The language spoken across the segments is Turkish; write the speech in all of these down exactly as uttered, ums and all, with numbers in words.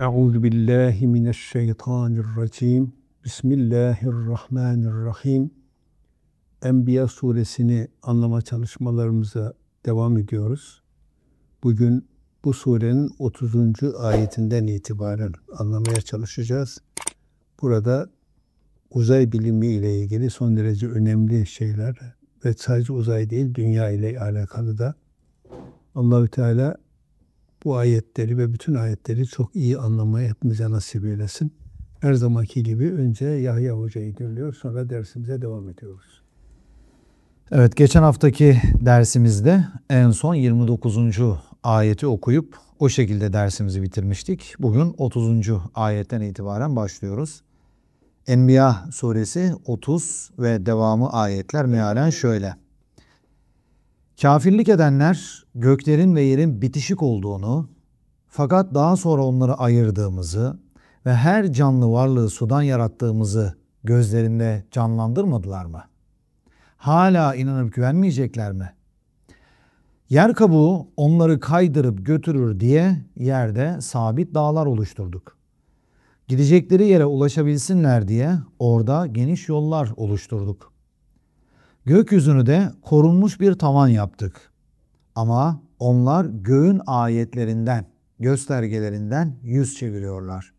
Euzu billahi mineşşeytanirracim. Bismillahirrahmanirrahim. Enbiya suresini anlama çalışmalarımıza devam ediyoruz. Bugün bu surenin otuzuncu ayetinden itibaren anlamaya çalışacağız. Burada uzay bilimi ile ilgili son derece önemli şeyler ve sadece uzay değil, dünya ile alakalı da Allahü Teala bu ayetleri ve bütün ayetleri çok iyi anlamaya hepimize nasip eylesin. Her zamanki gibi önce Yahya Hoca'yı dinliyor, sonra dersimize devam ediyoruz. Evet, geçen haftaki dersimizde en son yirmi dokuzuncu ayeti okuyup o şekilde dersimizi bitirmiştik. Bugün otuzuncu ayetten itibaren başlıyoruz. Enbiya suresi otuz ve devamı ayetler mealen şöyle. Kafirlik edenler göklerin ve yerin bitişik olduğunu, fakat daha sonra onları ayırdığımızı ve her canlı varlığı sudan yarattığımızı gözlerinde canlandırmadılar mı? Hala inanıp güvenmeyecekler mi? Yer kabuğu onları kaydırıp götürür diye yerde sabit dağlar oluşturduk. Gidecekleri yere ulaşabilsinler diye orada geniş yollar oluşturduk. Gökyüzünü de korunmuş bir tavan yaptık. Ama onlar göğün ayetlerinden, göstergelerinden yüz çeviriyorlar.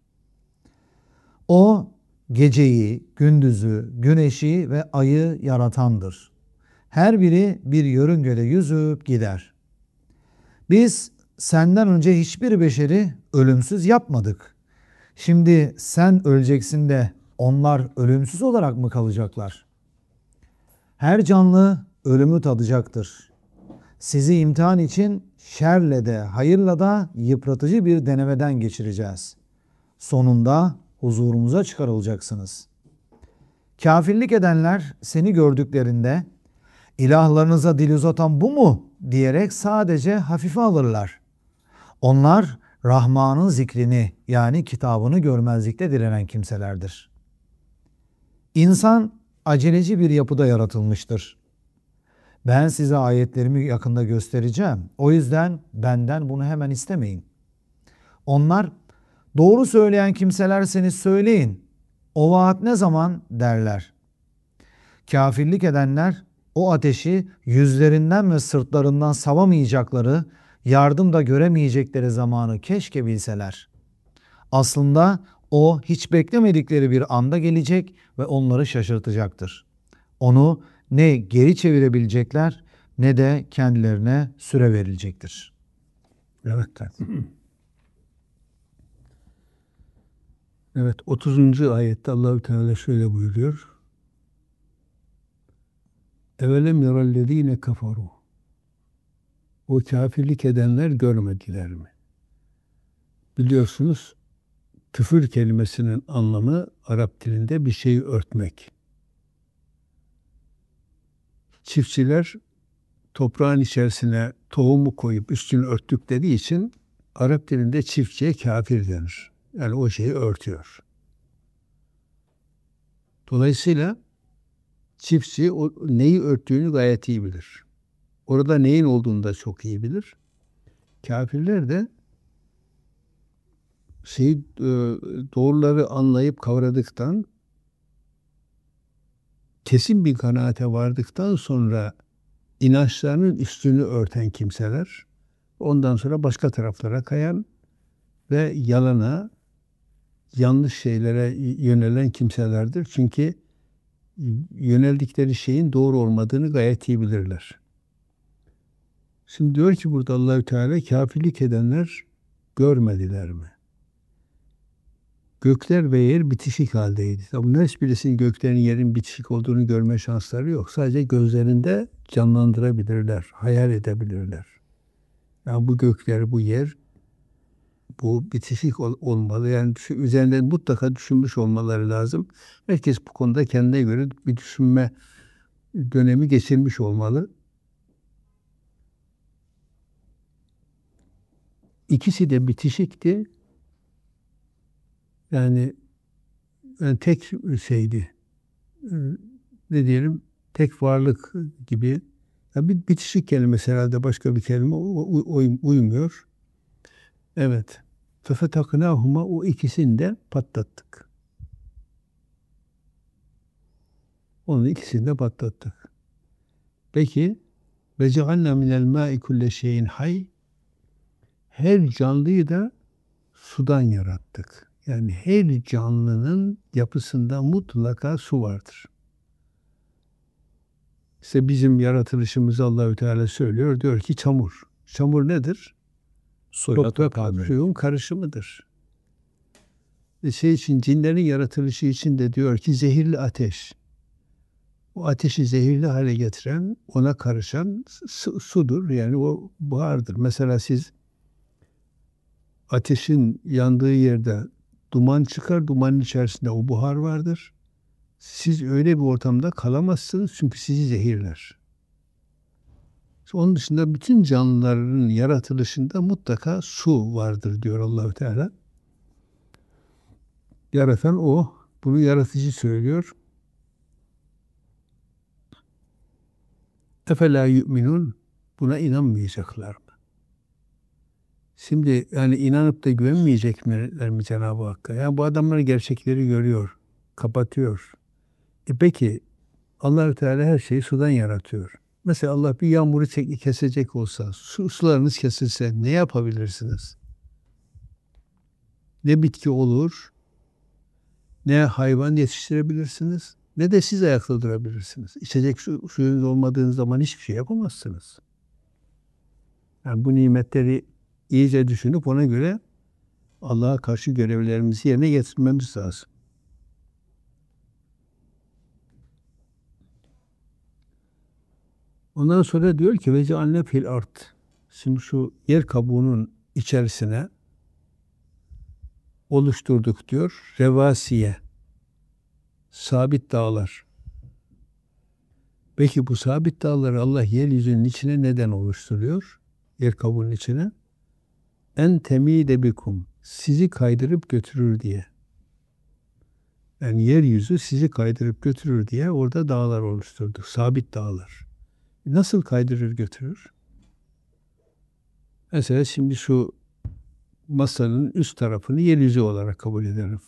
O geceyi, gündüzü, güneşi ve ayı yaratandır. Her biri bir yörüngede yüzüp gider. Biz senden önce hiçbir beşeri ölümsüz yapmadık. Şimdi sen öleceksin de onlar ölümsüz olarak mı kalacaklar? Her canlı ölümü tadacaktır. Sizi imtihan için şerle de hayırla da yıpratıcı bir denemeden geçireceğiz. Sonunda huzurumuza çıkarılacaksınız. Kafirlik edenler seni gördüklerinde ilahlarınıza dil uzatan bu mu diyerek sadece hafife alırlar. Onlar Rahman'ın zikrini yani kitabını görmezlikte direnen kimselerdir. İnsan aceleci bir yapıda yaratılmıştır. Ben size ayetlerimi yakında göstereceğim. O yüzden benden bunu hemen istemeyin. Onlar doğru söyleyen kimselerseniz söyleyin. O vaat ne zaman derler. Kafirlik edenler o ateşi yüzlerinden ve sırtlarından savamayacakları, yardım da göremeyecekleri zamanı keşke bilseler. Aslında o hiç beklemedikleri bir anda gelecek ve onları şaşırtacaktır. Onu ne geri çevirebilecekler ne de kendilerine süre verilecektir. Evet. Evet, otuzuncu ayette Allahü Teala şöyle buyuruyor. Evelem yerellezine kafaru. O kafirlik edenler görmediler mi? Biliyorsunuz küfür kelimesinin anlamı Arap dilinde bir şeyi örtmek. Çiftçiler toprağın içerisine tohumu koyup üstünü örttükleri için Arap dilinde çiftçiye kafir denir. Yani o şeyi örtüyor. Dolayısıyla çiftçi o neyi örttüğünü gayet iyi bilir. Orada neyin olduğunu da çok iyi bilir. Kafirler de şeyi, doğruları anlayıp kavradıktan, kesin bir kanaate vardıktan sonra inançlarının üstünü örten kimseler, ondan sonra başka taraflara kayan ve yalana, yanlış şeylere yönelen kimselerdir. Çünkü yöneldikleri şeyin doğru olmadığını gayet iyi bilirler. Şimdi diyor ki burada Allahü Teala kafirlik edenler görmediler mi? Gökler ve yer bitişik haldeydi. Tabi hiçbirisinin göklerin yerin bitişik olduğunu görme şansları yok. Sadece gözlerinde canlandırabilirler, hayal edebilirler. Yani bu gökler, bu yer, bu bitişik ol, olmalı. Yani şu üzerinde mutlaka düşünmüş olmaları lazım. Herkes bu konuda kendine göre bir düşünme dönemi geçirmiş olmalı. İkisi de bitişikti. Yani, yani tek şeydi. Ne diyelim? Tek varlık gibi. Yani bir bitişik kelimesi herhalde başka bir kelime uymuyor. Evet. Fefetaknâhuma, o ikisini de patlattık. Onun ikisini de patlattık. Peki ve cealna minel mâ'i kulle şeyin hayy, her canlıyı da sudan yarattık. Yani her canlının yapısında mutlaka su vardır. İşte bizim yaratılışımızı Allahü Teala söylüyor. Diyor ki çamur. Çamur nedir? Suyla Toprak, toprağın suyun karışımıdır. E şey için, cinlerin yaratılışı için de diyor ki zehirli ateş. O ateşi zehirli hale getiren, ona karışan su, sudur. Yani o buhardır. Mesela siz ateşin yandığı yerde duman çıkar, dumanın içerisinde o buhar vardır. Siz öyle bir ortamda kalamazsınız çünkü sizi zehirler. Onun dışında bütün canlıların yaratılışında mutlaka su vardır diyor Allahü Teala. Yaratan o. Bunu yaratıcı söylüyor. Efela yu'minun, buna inanmayacaklar mı? Şimdi yani inanıp da güvenmeyecekler mi Cenab-ı Hakk'a? Yani bu adamlar gerçekleri görüyor, kapatıyor. E peki Allahü Teala her şeyi sudan yaratıyor. Mesela Allah bir yağmuru çek, kesecek olsa, su, sularınız kesilse ne yapabilirsiniz? Ne bitki olur, ne hayvan yetiştirebilirsiniz, ne de siz ayakta durabilirsiniz. İçecek su, suyunuz olmadığınız zaman hiçbir şey yapamazsınız. Yani bu nimetleri iyice düşünüp ona göre Allah'a karşı görevlerimizi yerine getirmemiz lazım. Ondan sonra diyor ki ve cealne fil art. Şimdi şu yer kabuğunun içerisine oluşturduk diyor. Revasiye, sabit dağlar. Peki bu sabit dağları Allah yeryüzünün içine neden oluşturuyor? Yer kabuğunun içine. En temide bikum, sizi kaydırıp götürür diye. Yani yeryüzü sizi kaydırıp götürür diye orada dağlar oluşturduk. Sabit dağlar. Nasıl kaydırır götürür? Mesela şimdi şu masanın üst tarafını yeryüzü olarak kabul edelim.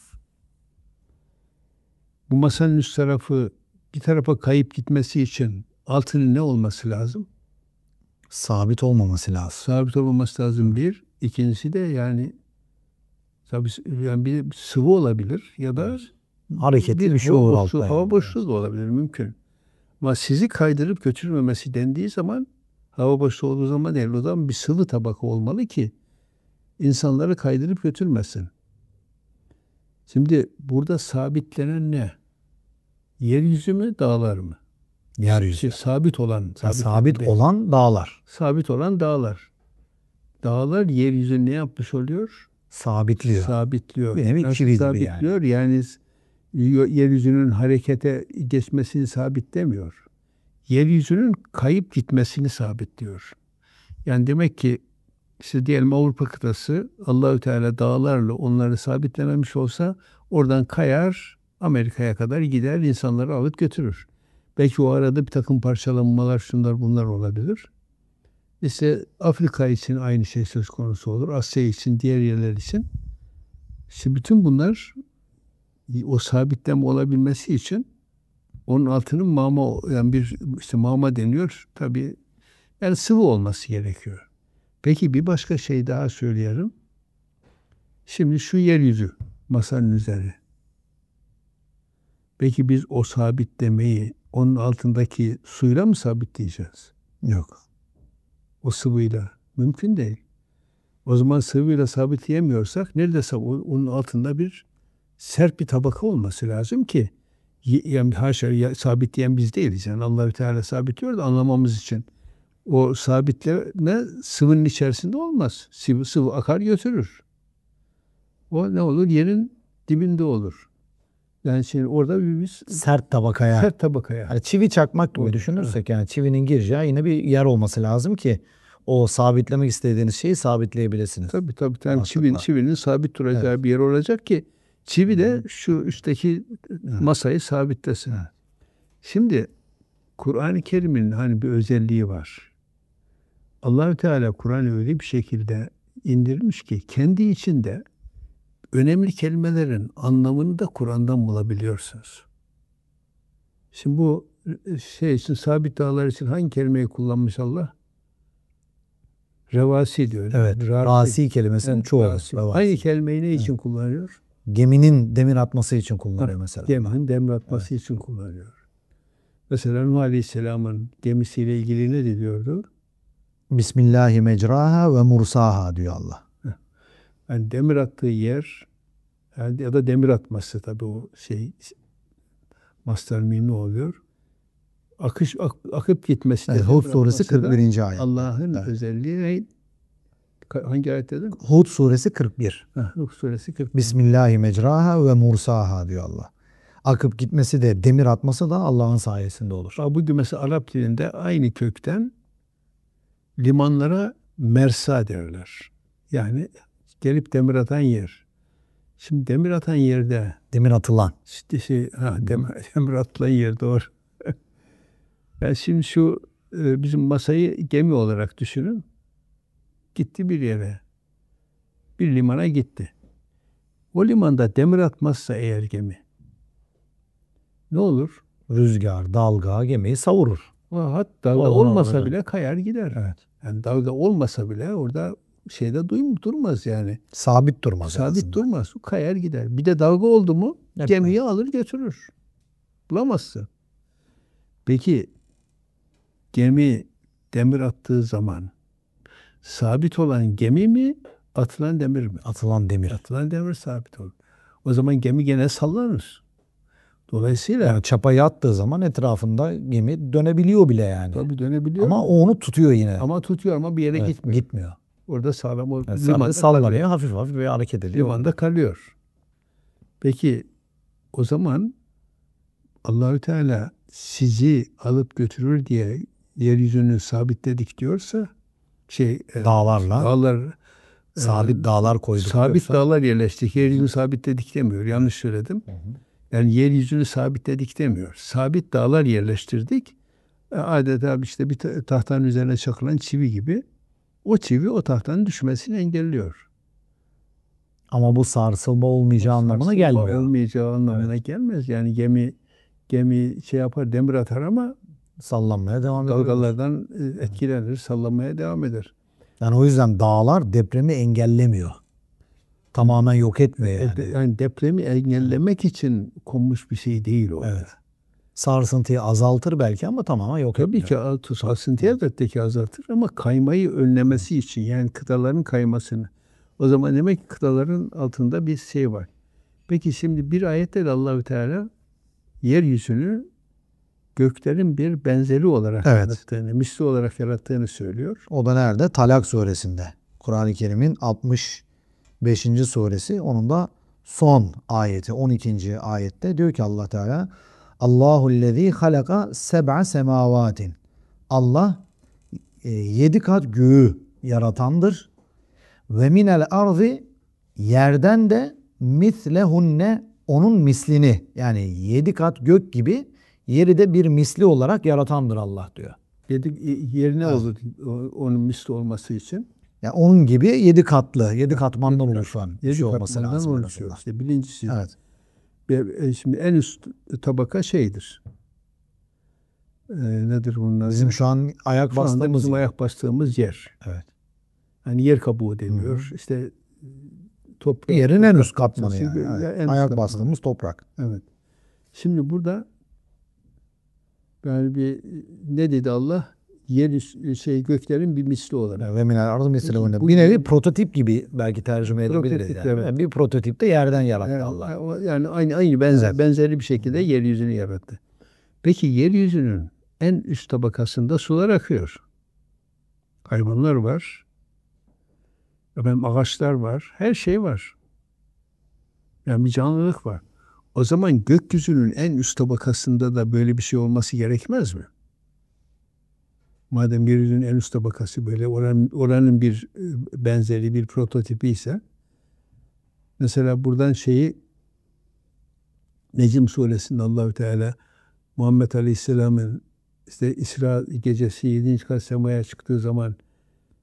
Bu masanın üst tarafı bir tarafa kayıp gitmesi için altının ne olması lazım? sabit olmaması lazım. Sabit olmaması lazım bir. İkincisi de yani tabii yani bir sıvı olabilir ya da Hareketli bir şey hava olur boşluğu, altta. hava yani. boşluğu da olabilir, mümkün. Ama sizi kaydırıp götürmemesi dendiği zaman hava boşluğu olduğu zaman değil. O zaman bir sıvı tabaka olmalı ki insanları kaydırıp götürmesin. Şimdi burada sabitlenen ne? Yeryüzü mü, dağlar mı? Yeryüzü. Şey, sabit olan, Yani sabit, sabit değil. olan dağlar. Sabit olan dağlar. Dağlar yeryüzünü ne yapmış oluyor? Sabitliyor. Sabitliyor. Bir nevi Nasıl çivi gibi sabitliyor? Yani. yani yeryüzünün harekete geçmesini sabitlemiyor. Yeryüzünün kayıp gitmesini sabitliyor. Yani demek ki işte diyelim Avrupa kıtası Allahü Teala dağlarla onları sabitlememiş olsa oradan kayar, Amerika'ya kadar gider, insanları alıp götürür. Belki o arada bir takım parçalanmalar, şunlar bunlar olabilir. İşte Afrika için aynı şey söz konusu olur. Asya için, diğer yerler için. İşte bütün bunlar o sabitleme olabilmesi için onun altının mama, yani bir işte mama deniyor. Tabii yani sıvı olması gerekiyor. Peki bir başka şey daha söyleyelim. Şimdi şu yeryüzü masanın üzeri. Peki biz o sabitlemeyi onun altındaki suyla mı sabitleyeceğiz? Yok. O sıvıyla. Mümkün değil. O zaman sıvıyla sabitleyemiyorsak neredeyse onun altında bir sert bir tabaka olması lazım ki yani haşa sabitleyen biz değiliz. Yani Allahü Teala sabitliyor da anlamamız için. O sabitleme sıvının içerisinde olmaz. Sıvı, sıvı akar götürür. O ne olur? Yerin dibinde olur. Yani şimdi orada bir biz Sert tabakaya. sert tabakaya. Yani çivi çakmak gibi Olur. düşünürsek yani çivinin gireceği yine bir yer olması lazım ki o sabitlemek istediğiniz şeyi sabitleyebilirsiniz. Tabii tabii. tabii. Rahatlıkla. Çivinin, çivinin sabit duracağı bir yer olacak ki çivi de şu üstteki masayı sabitlesin. Evet. Şimdi Kur'an-ı Kerim'in hani bir özelliği var. Allahü Teala Kur'an'ı öyle bir şekilde indirmiş ki kendi içinde önemli kelimelerin anlamını da Kur'an'dan bulabiliyorsunuz. Şimdi bu şey için, sabit dağlar için hangi kelimeyi kullanmış Allah? Revasi diyor. Evet. Rasi. Rasi kelimesinin Evet, çoğulu. rasi. Revasi. Aynı kelimeyi ne için kullanıyor? Geminin demir atması için kullanıyor mesela. Geminin demir atması için kullanıyor. Mesela Nuh Aleyhisselam'ın gemisiyle ilgili ne diyordu? Bismillahi mecraha ve mursaha diyor Allah. Yani demir attığı yer, yani ya da demir atması, tabii o şey mastar mimli oluyor. Akış ak, akıp gitmesi de, Evet, Hud suresi kırk birinci ayet. Allah'ın Evet. özelliği ne? Hangi ayet dedin? Hud suresi kırk bir. Heh, Hud suresi kırk bir. Bismillahi mecraha ve mursaha diyor Allah. Akıp gitmesi de demir atması da Allah'ın sayesinde olur. Bugün mesela Arap dilinde aynı kökten limanlara mersa derler. Yani gelip demir atan yer. Şimdi demir atan yerde, Demir atılan. işte şey, ha, demir, demir atılan yer, doğru. Ben şimdi şu e, bizim masayı gemi olarak düşünün. Gitti bir yere. Bir limana gitti. O limanda demir atmazsa eğer gemi, ne olur? Rüzgar, dalga gemiyi savurur. Hatta dalga Ona olmasa orada. bile kayar gider. Evet. Yani dalga olmasa bile orada şeyde duyum durmaz yani. Sabit durmaz. Sabit durmaz. Kayar gider. Bir de dalga oldu mu Hep gemiyi alır götürür. Bulamazsın. Peki gemi demir attığı zaman sabit olan gemi mi, atılan demir mi? Atılan demir. Atılan demir sabit olur. O zaman gemi gene sallanır. Dolayısıyla Yani çapayı attığı zaman etrafında gemi dönebiliyor bile yani. tabii dönebiliyor. Ama o onu tutuyor yine. Ama tutuyor ama bir yere Evet, gitmiyor. Gitmiyor. Orada sağlam o Yani limanda sadece sallanıyor, kalıyor. hafif hafif bir hareket ediyor. Limanda kalıyor. Peki o zaman Allahü Teala sizi alıp götürür diye yeryüzünü sabitledik diyorsa, şey e, Dağlarla. dağlar Sabit e, dağlar koyduk sabit diyorsa. dağlar yerleştik. Yeryüzünü sabitledik demiyor. Yanlış söyledim. Hı hı. Yani yeryüzünü sabitledik demiyor. Sabit dağlar yerleştirdik. E, adeta işte bir ta- tahtanın üzerine çakılan çivi gibi. O çivi o tahtanın düşmesini engelliyor. Ama bu sarsılma olmayacağı anlamına Sarsılma gelmiyor. olmayacağı anlamına gelmez. Yani gemi gemi şey yapar, demir atar ama Sallanmaya devam ediyor. dalgalardan e, etkilenir, sallamaya devam eder. Yani o yüzden dağlar depremi engellemiyor. Tamamen yok etmiyor E, yani. de- Yani depremi engellemek için konmuş bir şey değil o. Evet. Sarsıntıyı azaltır belki ama tamamen yok Tabii etmiyor. ki altı sarsıntıyı elbette ki azaltır ama kaymayı önlemesi için, yani kıtaların kaymasını. O zaman demek ki kıtaların altında bir şey var. Peki şimdi bir ayette de Allahü Teala yeryüzünü göklerin bir benzeri olarak Evet. yarattığını, misli olarak yarattığını söylüyor. O da nerede? Talak suresinde. Kur'an-ı Kerim'in altmış beşinci suresi. Onun da son ayeti, on ikinci ayette diyor ki Allah Teala: Allahu'llezî halaka seb'a semavatin. Allah e, yedi kat göğü yaratandır. Ve minel arzi, yerden de mislehunne, onun mislini, yani yedi kat gök gibi yeri de bir misli olarak yaratandır Allah diyor. Yedi, yerine Evet. olur o- onun misli olması için. Yani onun gibi yedi katlı, yedi katmandan oluşan bir Yedi şey olması katmandan lazım. en oluşuyor. azından. İşte birincisi, Evet. ve, e, şimdi en üst tabaka şeydir. E, nedir bunlar? Bizim şu an ayak Şu anda bastığımız bizim yer. ayak bastığımız yer. Evet. Hani yer kabuğu deniyor. İşte toprak. Yerin en toprak üst katmanı parçası, yani. gö- Evet. en üst Ayak katmanı. bastığımız toprak. Evet. Şimdi burada yani bir ne dedi Allah? Yer üst- şey göklerin bir misli olarak. Ve minel ardı Peki, mislehunne. bu- Bir nevi prototip gibi belki tercüme edebiliriz. Prototip, Yani. evet. Yani bir prototip de yerden yarattı Yani, Allah. o- yani aynı aynı benzer, Evet. benzeri bir şekilde yeryüzünü yarattı. Peki yeryüzünün en üst tabakasında sular akıyor. Hayvanlar var. Efendim, ağaçlar var. Her şey var. Yani bir canlılık var. O zaman gökyüzünün en üst tabakasında da böyle bir şey olması gerekmez mi? Madem yeryüzünün en üst tabakası böyle oranın, oranın bir e, benzeri, bir prototipi ise, mesela buradan şeyi Necm suresinde Allahü Teala Muhammed Aleyhisselam'ın işte İsra gecesi yedinci kat semaya çıktığı zaman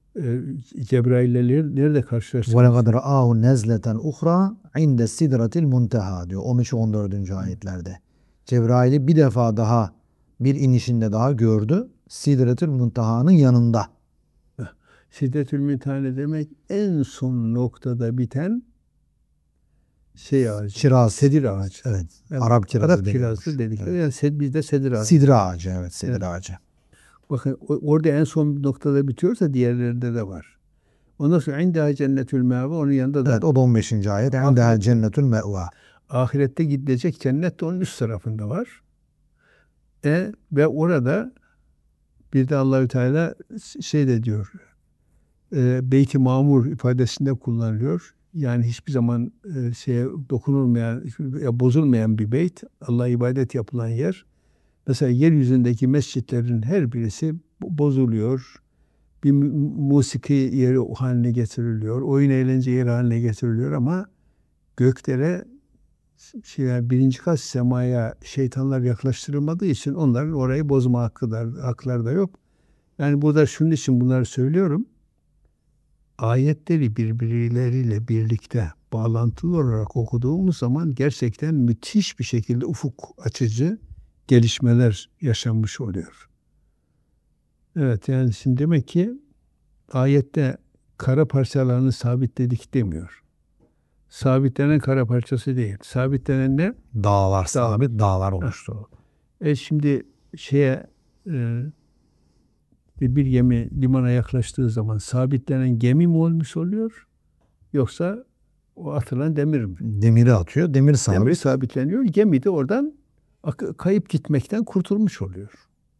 e, Cebrail'le nerede karşılaştık? Ve lekad ra'ahu nezleten uhra inde sidratil munteha diyor on üç on dördüncü ayetlerde. Cebrail'i bir defa daha bir inişinde daha gördü. Sidretül Munteha'nın yanında. Sidretül Münteha demek en son noktada biten şey ağacı. Kiraz. Sedir ağacı. Evet. Evet. Arap kirazı Arap kirazı deniyormuş. dedikleri. Evet. Yani sed, bizde sedir ağacı. Sidra ağacı, evet, sedir Evet. ağacı. Bakın orada en son bir noktada bitiyorsa diğerlerinde de var. Ondan sonra indeha cennetül meva, onun yanında da Evet, o da on beşinci ayet. Ahiret- Endehel cennetül me'va. ahirette gidilecek cennet de onun üst tarafında var. E, ve orada bir de Allahü Teala şey de diyor. E, Beyt-i Mamur ifadesinde kullanılıyor. Yani hiçbir zaman e, şeye dokunulmayan, ya bozulmayan bir beyt, Allah'a ibadet yapılan yer. Mesela yeryüzündeki mescitlerin her birisi bozuluyor. Bir musiki yeri haline getiriliyor. Oyun eğlence yeri haline getiriliyor ama göklere, şey, yani birinci kat semaya şeytanlar yaklaştırılmadığı için onların orayı bozma hakkı da, hakları da yok. Yani burada şunun için bunları söylüyorum. Ayetleri birbirleriyle birlikte bağlantılı olarak okuduğumuz zaman gerçekten müthiş bir şekilde ufuk açıcı gelişmeler yaşanmış oluyor. Evet, yani şimdi demek ki ayette kara parçalarını sabitledik demiyor. Sabitlenen kara parçası değil. Sabitlenen ne? Dağlar sabit, dağlar oluştu. E şimdi şeye e, bir, bir gemi limana yaklaştığı zaman sabitlenen gemi mi olmuş oluyor? Yoksa o atılan demir mi? Demiri atıyor, demir sabit. Demir sabitleniyor. Gemi de oradan ak- kayıp gitmekten kurtulmuş oluyor.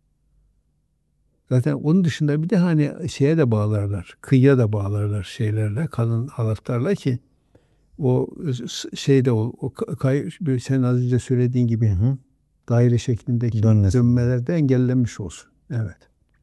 Zaten onun dışında bir de hani şeye de bağlarlar. Kıyıya da bağlarlar şeylerle, kalın halatlarla ki o şeyde o, o kay, sen az önce söylediğin gibi Hı hı. daire şeklindeki Dönmesin. dönmelerde engellenmiş olsun. Evet.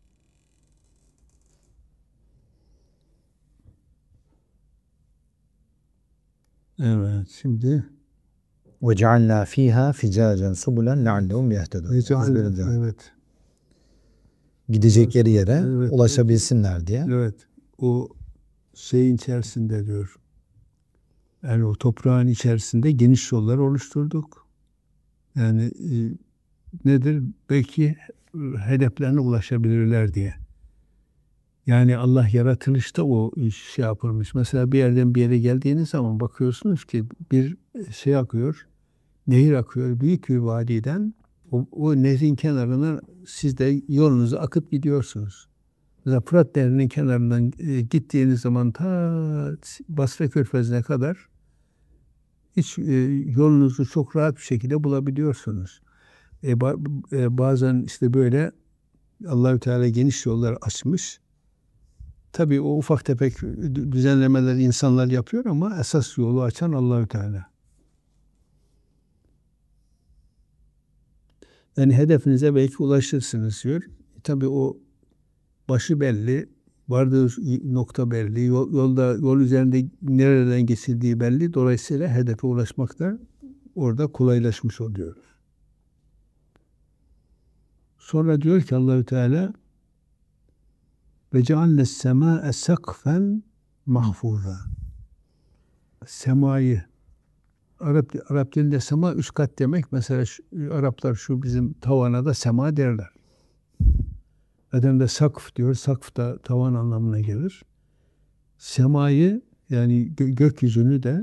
Evet. Şimdi Ve cealna fiha ficacen subulen leallehum yehtedun. evet. Gidecekleri yere Evet. ulaşabilsinler diye. Evet. O şeyin içerisinde diyor. Yani o toprağın içerisinde geniş yollar oluşturduk. Yani e, nedir? Belki e, hedeflerine ulaşabilirler diye. Yani Allah yaratılışta o şey yapılmış. Mesela bir yerden bir yere geldiğiniz zaman bakıyorsunuz ki bir şey akıyor, nehir akıyor büyük bir vadiden. O, o nehrin kenarına siz de yolunuzu akıp gidiyorsunuz. Mesela Fırat Nehri'nin kenarından e, gittiğiniz zaman ta Basra Körfezi'ne kadar hiç e, yolunuzu çok rahat bir şekilde bulabiliyorsunuz. E, ba- e, bazen işte böyle Allahü Teala geniş yollar açmış. Tabii o ufak tefek düzenlemeleri insanlar yapıyor ama esas yolu açan Allahü Teala. Yani hedefinize belki ulaşırsınız diyor. E, tabii o başı belli, vardığı nokta belli, yol, yolda yol üzerinde nereden geçildiği belli. Dolayısıyla hedefe ulaşmak da orada kolaylaşmış oluyor. Sonra diyor ki Allahü Teala ve cealnes semâe sakfen mahfûzâ. Semayı Arap, Arap dilinde sema üst kat demek. Mesela şu, Araplar şu bizim tavana da sema derler. Zaten de sakf diyor. Sakf da tavan anlamına gelir. Semayı yani gö- gökyüzünü de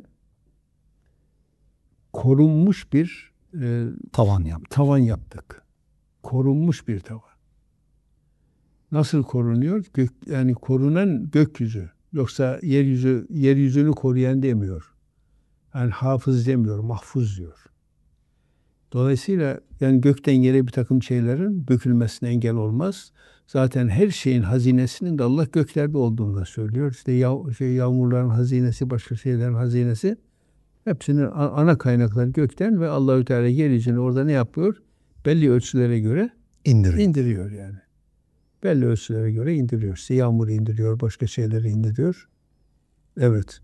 korunmuş bir e, Tavan yaptı. tavan yaptık. Korunmuş bir tavan. Nasıl korunuyor? Gök, yani korunan gökyüzü. Yoksa yeryüzü yeryüzünü koruyan demiyor. Yani hafız demiyor, mahfuz diyor. Dolayısıyla yani gökten yere bir takım şeylerin dökülmesine engel olmaz. Zaten her şeyin hazinesinin de Allah göklerde olduğunu da söylüyor. İşte yav, şey, yağmurların hazinesi, başka şeylerin hazinesi. Hepsinin ana kaynakları gökten ve Allahü Teala yeryüzünü orada ne yapıyor? Belli ölçülere göre İndiriyor. indiriyor yani. Belli ölçülere göre indiriyor. İşte yağmuru indiriyor, başka şeyleri indiriyor. Evet.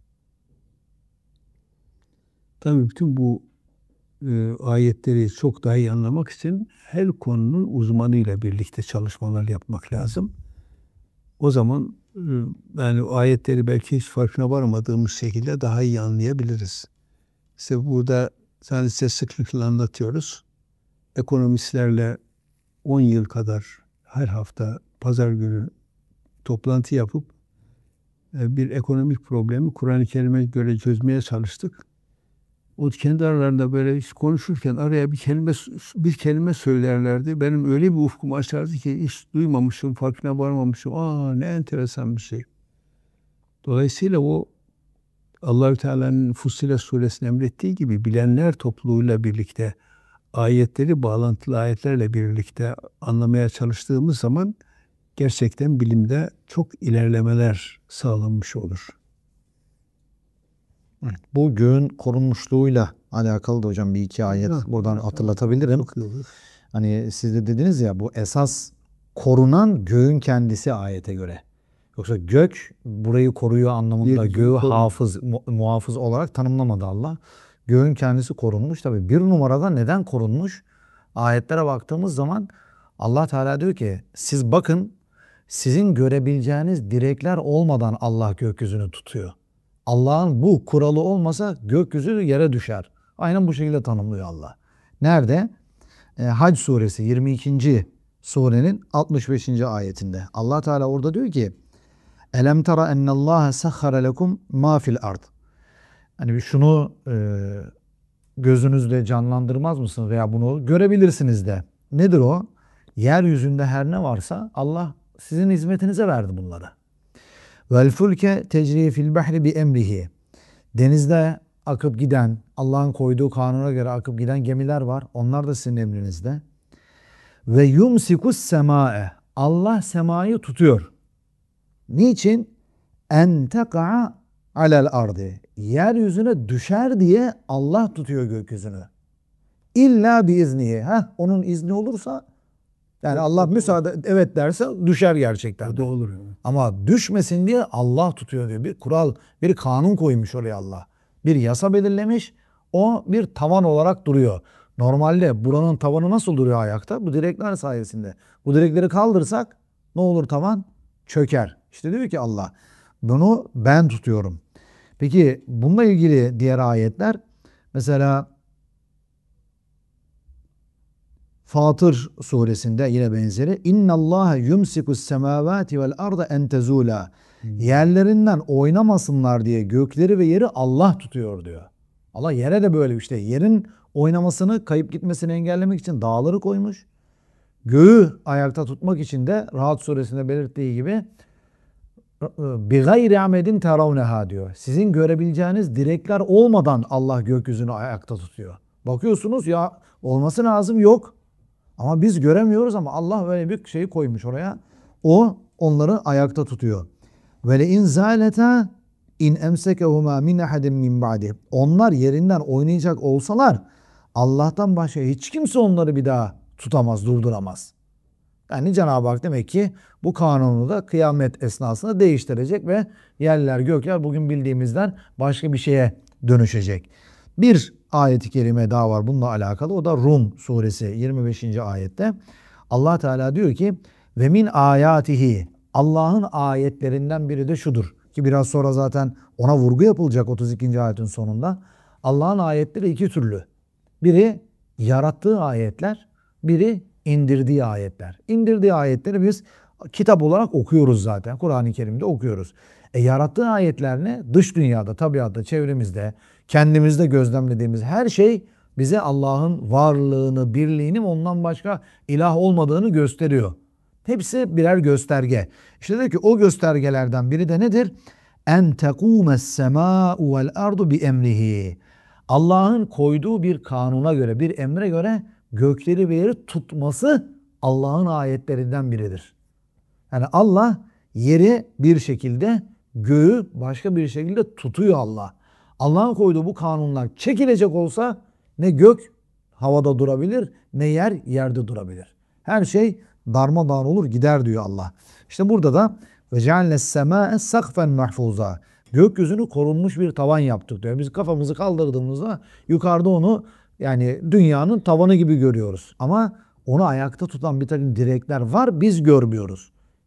Tabii bütün bu e, ayetleri çok daha iyi anlamak için her konunun uzmanıyla birlikte çalışmalar yapmak lazım. O zaman yani ayetleri belki hiç farkına varmadığımız şekilde daha iyi anlayabiliriz. İşte burada yani size sıklıkla anlatıyoruz. Ekonomistlerle on yıl kadar her hafta pazar günü toplantı yapıp bir ekonomik problemi Kur'an-ı Kerim'e göre çözmeye çalıştık. O kendi aralarında böyle konuşurken araya bir kelime bir kelime söylerlerdi. Benim öyle bir ufkumu açardı ki hiç duymamışım, farkına varmamışım. Aa, ne enteresan bir şey. Dolayısıyla o Allahü Teala'nın Fussilet suresinde emrettiği gibi bilenler topluluğuyla birlikte ayetleri bağlantılı ayetlerle birlikte anlamaya çalıştığımız zaman gerçekten bilimde çok ilerlemeler sağlanmış olur. Bu göğün korunmuşluğuyla alakalı da hocam bir iki ayet Ha, buradan evet, hatırlatabilirim. çok iyi olur. Hani siz de dediniz ya, bu esas korunan göğün kendisi ayete göre. Yoksa gök burayı koruyor anlamında Yeryüzünü göğü korun. hafız, mu- muhafız olarak tanımlamadı Allah. Göğün kendisi korunmuş. Tabii bir numarada neden korunmuş? Ayetlere baktığımız zaman Allah Teala diyor ki siz bakın, sizin görebileceğiniz direkler olmadan Allah gökyüzünü tutuyor. Allah'ın bu kuralı olmasa gökyüzü yere düşer. Aynen bu şekilde tanımlıyor Allah. Nerede? E, Hac suresi yirmi ikinci surenin altmış beşinci ayetinde. Allah Teala orada diyor ki Elem tara ennallâhe sahhara lekum ma fil ard. Hani bir şunu e, gözünüzde canlandırmaz mısınız veya bunu görebilirsiniz de. Nedir o? Yeryüzünde her ne varsa Allah sizin hizmetinize verdi bunları. Vel fulke tecri fil bahri bi emrihi. Denizde akıp giden, Allah'ın koyduğu kanuna göre akıp giden gemiler var. Onlar da sizin emrinizde. Ve yumsikus semae. Allah semayı tutuyor. Niçin? En teka'a alel ardı. Yeryüzüne düşer diye Allah tutuyor gökyüzünü. İlla biiznihi. Heh, onun izni olursa, yani O- Allah o da müsaade evet derse düşer gerçekten O de. da olur. Yani. Ama düşmesin diye Allah tutuyor diyor. Bir kural, bir kanun koymuş oraya Allah. Bir yasa belirlemiş. O bir tavan olarak duruyor. Normalde buranın tavanı nasıl duruyor ayakta? Bu direkler sayesinde. Bu direkleri kaldırsak ne olur tavan? Çöker. İşte diyor ki Allah, bunu ben tutuyorum. Peki bununla ilgili diğer ayetler, mesela Fatır suresinde yine benzeri. İnna Allah yumsikus semavati vel arda en tezula. Yerlerinden oynamasınlar diye gökleri ve yeri Allah tutuyor diyor. Allah yere de böyle işte yerin oynamasını, kayıp gitmesini engellemek için dağları koymuş. Göğü ayakta tutmak için de Rahat suresinde belirttiği gibi bi gayri amedin teravneha diyor. Sizin görebileceğiniz direkler olmadan Allah gökyüzünü ayakta tutuyor. Bakıyorsunuz ya, olması lazım, yok. Ama biz göremiyoruz ama Allah böyle bir şeyi koymuş oraya. O onları ayakta tutuyor. Ve le in zaleta in emsekehuma min ahadin min ba'di. Onlar yerinden oynayacak olsalar Allah'tan başka hiç kimse onları bir daha tutamaz, durduramaz. Yani Cenab-ı Hak demek ki bu kanunu da kıyamet esnasında değiştirecek ve yerler gökler bugün bildiğimizden başka bir şeye dönüşecek. Bir ayet-i kerime daha var bununla alakalı. O da Rum suresi yirmi beşinci ayette. Allah Teala diyor ki ve min ayatihi, Allah'ın ayetlerinden biri de şudur. Ki biraz sonra zaten ona vurgu yapılacak otuz ikinci ayetin sonunda. Allah'ın ayetleri iki türlü. Biri yarattığı ayetler, biri indirdiği ayetler. İndirdiği ayetleri biz kitap olarak okuyoruz zaten. Kur'an-ı Kerim'de okuyoruz. E yarattığı ayetler ne? Dış dünyada, tabiatta, çevremizde, kendimizde gözlemlediğimiz her şey bize Allah'ın varlığını, birliğini, ondan başka ilah olmadığını gösteriyor. Hepsi birer gösterge. İşte diyor ki o göstergelerden biri de nedir? En tekûmes semâ'u vel ardu bi emrihi. Allah'ın koyduğu bir kanuna göre, bir emre göre gökleri ve yeri tutması Allah'ın ayetlerinden biridir. Yani Allah yeri bir şekilde, göğü başka bir şekilde tutuyor Allah. Allah'ın koyduğu bu kanunlar çekilecek olsa ne gök havada durabilir, ne yer yerde durabilir. Her şey darmadağın olur gider diyor Allah. İşte burada da ve cealnes semâe sakfen mahfuza. Gökyüzünü korunmuş bir tavan yaptık diyor. Biz kafamızı kaldırdığımızda yukarıda onu, yani dünyanın tavanı gibi görüyoruz. Ama onu ayakta tutan bir takım direkler var, biz görmüyoruz.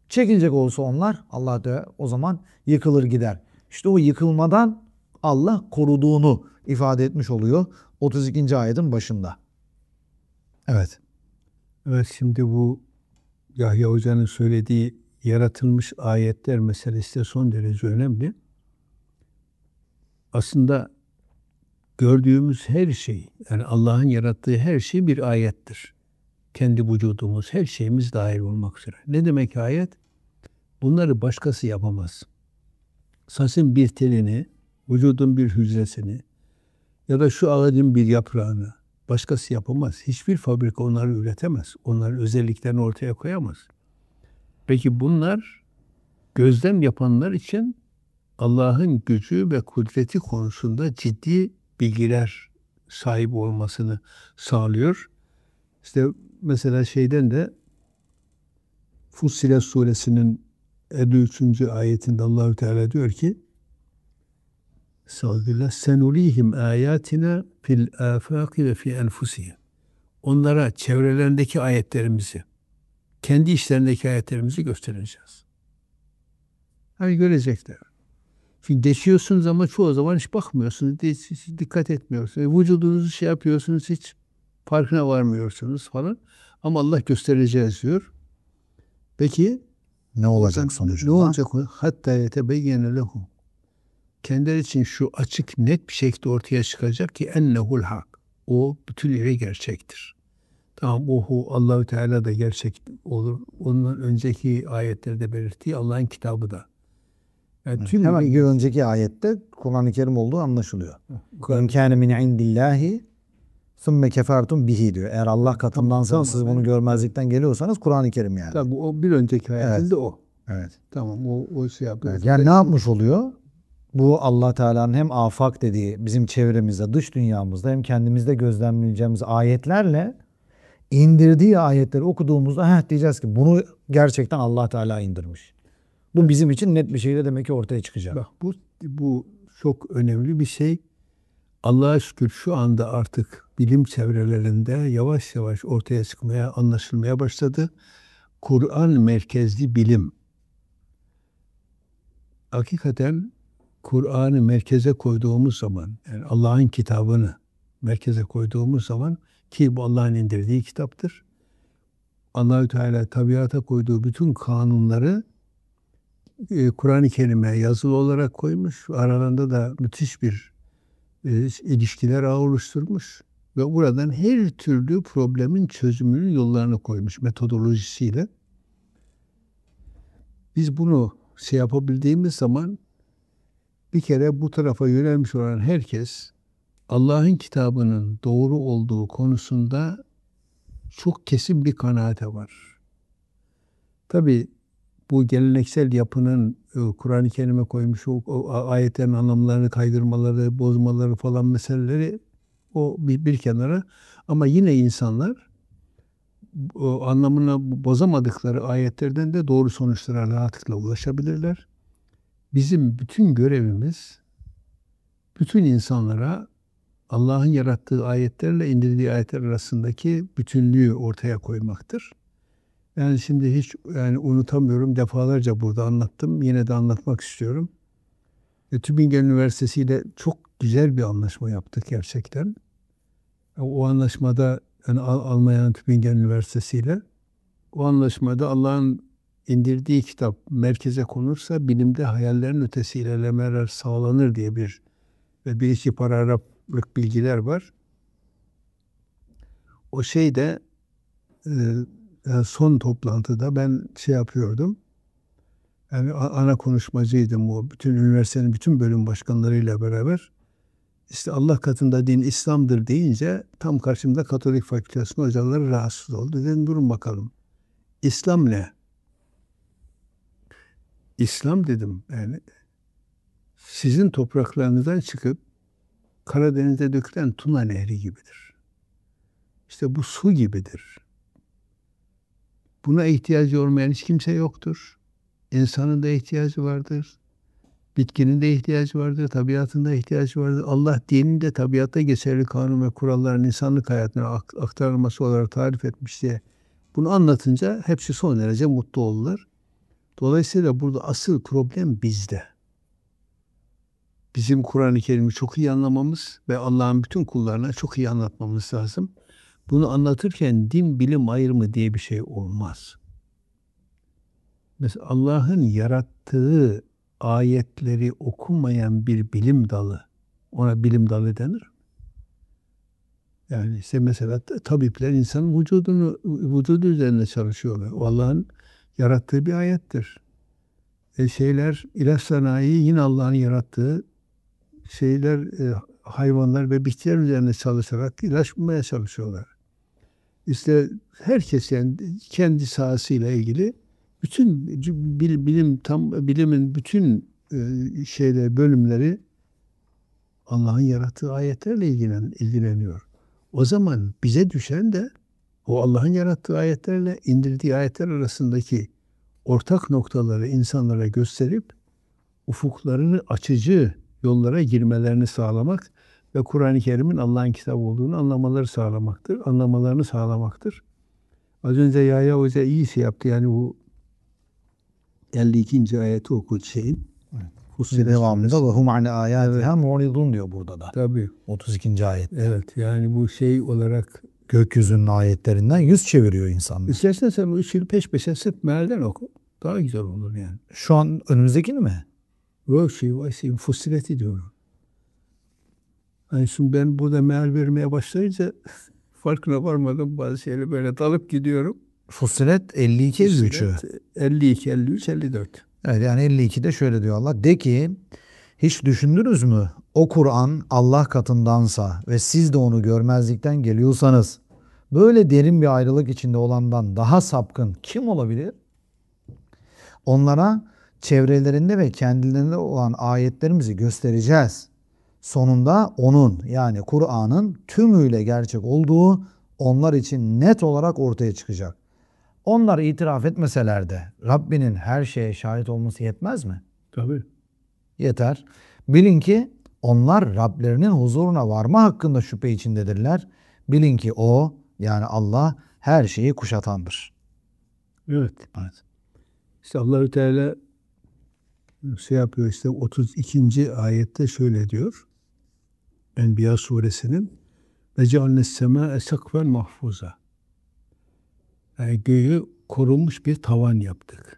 Çekilecek olsa onlar Allah da o zaman yıkılır gider. İşte o yıkılmadan Allah koruduğunu ifade etmiş oluyor otuz ikinci ayetin başında. Evet. Evet, şimdi bu Yahya Hoca'nın söylediği yaratılmış ayetler meselesi de son derece önemli. Aslında gördüğümüz her şey, yani Allah'ın yarattığı her şey bir ayettir. Kendi vücudumuz, her şeyimiz dahil olmak üzere. Ne demek ayet? Bunları başkası yapamaz. Saçın bir telini, vücudun bir hücresini ya da şu ağacın bir yaprağını başkası yapamaz. Hiçbir fabrika onları üretemez. Onların özelliklerini ortaya koyamaz. Peki bunlar gözlem yapanlar için Allah'ın gücü ve kudreti konusunda ciddi bilgiler sahibi olmasını sağlıyor. İşte mesela şeyden de Fussilet suresinin elli üçüncü ayetinde Allahü Teala diyor ki: Estağfirullah. Senurihim ayatina fil afaki ve fi enfusihim. Onlara çevrelerindeki ayetlerimizi, kendi işlerindeki ayetlerimizi göstereceğiz. Hani görecekler. Çünkü deşiyorsunuz ama çoğu zaman hiç bakmıyorsunuz, hiç dikkat etmiyorsunuz. Vücudunuzu şey yapıyorsunuz, hiç farkına varmıyorsunuz falan. Ama Allah göstereceğiz diyor. Peki Ne olacak sonucunda? ne olacak o? Hatta yetebeyyene lehum. Kendileri için şu açık, net bir şekilde ortaya çıkacak ki ennehul hak. O bütünüyle gerçektir. Tamam, o Allahü Teala da gerçek olur. Ondan önceki ayetlerde belirttiği Allah'ın kitabı da. Yani Evet. tüm Hemen bir önceki ayette Kur'an-ı Kerim olduğu anlaşılıyor. İmkâne min indillahi sümme kefertum bihi diyor. Eğer Allah katındansa Tamam, siz tamam. bunu görmezlikten geliyorsanız Kur'an-ı Kerim yani. Tabii o bir önceki ayetinde Evet. o. Evet. Tamam, o o şey yapıyor. Evet. Yani ne yapmış oluyor? Bu Allah Teala'nın hem afak dediği bizim çevremizde, dış dünyamızda hem kendimizde gözlemleyeceğimiz ayetlerle indirdiği ayetleri okuduğumuzda heh diyeceğiz ki bunu gerçekten Allah Teala indirmiş. Bu bizim için net bir şekilde demek ki ortaya çıkacak. Bak, bu bu çok önemli bir şey. Allah'a şükür şu anda artık bilim çevrelerinde yavaş yavaş ortaya çıkmaya, anlaşılmaya başladı. Kur'an merkezli bilim. Hakikaten Kur'an'ı merkeze koyduğumuz zaman, yani Allah'ın kitabını merkeze koyduğumuz zaman, ki bu Allah'ın indirdiği kitaptır. Allahü Teala tabiata koyduğu bütün kanunları e, Kur'an-ı Kerim'e yazılı olarak koymuş. Aralarında da müthiş bir e, ilişkiler ağı oluşturmuş ve buradan her türlü problemin çözümünün yollarını koymuş metodolojisiyle. Biz bunu şey yapabildiğimiz zaman bir kere bu tarafa yönelmiş olan herkes Allah'ın kitabının doğru olduğu konusunda çok kesin bir kanaate var. Tabii bu geleneksel yapının Kur'an-ı Kerim'e koymuş o, o ayetlerin anlamlarını kaydırmaları, bozmaları falan meseleleri o bir, bir kenara. Ama yine insanlar o anlamını bozamadıkları ayetlerden de doğru sonuçlara rahatlıkla ulaşabilirler. Bizim bütün görevimiz bütün insanlara Allah'ın yarattığı ayetlerle indirdiği ayetler arasındaki bütünlüğü ortaya koymaktır. Yani şimdi hiç yani unutamıyorum, defalarca burada anlattım. Yine de anlatmak istiyorum. E, Tübingen Üniversitesi ile çok güzel bir anlaşma yaptık gerçekten. E, o anlaşmada yani Al- Almanya Tübingen Üniversitesi ile o anlaşmada Allah'ın indirdiği kitap merkeze konursa bilimde hayallerin ötesi ilerlemeler sağlanır diye bir ve bir iki paragraflık bilgiler var. O şeyde e, son toplantıda ben şey yapıyordum. Yani ana konuşmacıydım o. Bütün üniversitenin bütün bölüm başkanlarıyla beraber. İşte Allah katında din İslam'dır deyince tam karşımda Katolik Fakültesi'nin hocaları rahatsız oldu. Dedim durun bakalım. İslam ne? İslam dedim yani sizin topraklarınızdan çıkıp Karadeniz'e dökülen Tuna Nehri gibidir. İşte bu su gibidir. Buna ihtiyacı olmayan hiç kimse yoktur. İnsanın da ihtiyacı vardır. Bitkinin de ihtiyacı vardır, tabiatın da ihtiyacı vardır. Allah dinin de tabiatta geçerli kanun ve kuralların insanlık hayatına aktarılması olarak tarif etmiş diye bunu anlatınca hepsi son derece mutlu oldular. Dolayısıyla burada asıl problem bizde. Bizim Kur'an-ı Kerim'i çok iyi anlamamız ve Allah'ın bütün kullarına çok iyi anlatmamız lazım. Bunu anlatırken din bilim ayrımı diye bir şey olmaz. Mesela Allah'ın yarattığı ayetleri okumayan bir bilim dalı, ona bilim dalı denir. Yani işte mesela tabipler insanın vücudunu, vücudu üzerinde çalışıyorlar. O Allah'ın yarattığı bir ayettir. E şeyler, ilaç sanayi yine Allah'ın yarattığı şeyler, e, hayvanlar ve bitkiler üzerinde çalışarak ilaç bulmaya çalışıyorlar. İşte herkes yani kendi sahasıyla ilgili bütün bilim tam bilimin bütün e, şeyler bölümleri Allah'ın yarattığı ayetlerle ilgilen, ilgileniyor. O zaman bize düşen de o Allah'ın yarattığı ayetlerle indirdiği ayetler arasındaki ortak noktaları insanlara gösterip ufuklarını açıcı yollara girmelerini sağlamak ve Kur'an-ı Kerim'in Allah'ın kitabı olduğunu anlamaları sağlamaktır. Anlamalarını sağlamaktır. Az önce Yahya Hoca iyi şey yaptı. Yani bu elli ikinci ayeti okudu şeyin. Ve devamında ve hum an ayatiha mu'ridun diyor burada da. Tabii. otuz ikinci ayet. Evet. Yani bu şey olarak Gökyüzünün ayetlerinden yüz çeviriyor insanlar. İstersen sen bu üç yıl peş peşe sırf mealden oku. Daha güzel olur yani. Şu an önümüzdekini mi? Yok şey var şey Fussilet'i diyorum. Yani şimdi ben burada meal vermeye başlayınca farkına varmadım bazı şeyleri böyle dalıp gidiyorum. Fussilet elli iki elli üçü. elli iki, elli üç, elli dört. Evet yani elli ikide şöyle diyor Allah. De ki hiç düşündünüz mü? O Kur'an Allah katındansa ve siz de onu görmezlikten geliyorsanız böyle derin bir ayrılık içinde olandan daha sapkın kim olabilir? Onlara çevrelerinde ve kendilerinde olan ayetlerimizi göstereceğiz. Sonunda onun yani Kur'an'ın tümüyle gerçek olduğu onlar için net olarak ortaya çıkacak. Onlar itiraf etmeseler de Rabbinin her şeye şahit olması yetmez mi? Tabii. Yeter. Bilin ki onlar Rablerinin huzuruna varma hakkında şüphe içindedirler. Bilin ki o yani Allah her şeyi kuşatandır. Evet. Evet. İşte Allahü Teala şey yapıyor işte otuz ikinci ayette şöyle diyor. Enbiya suresinin ve cealnes semâe sekfen mahfuza. Yani göğü korunmuş bir tavan yaptık.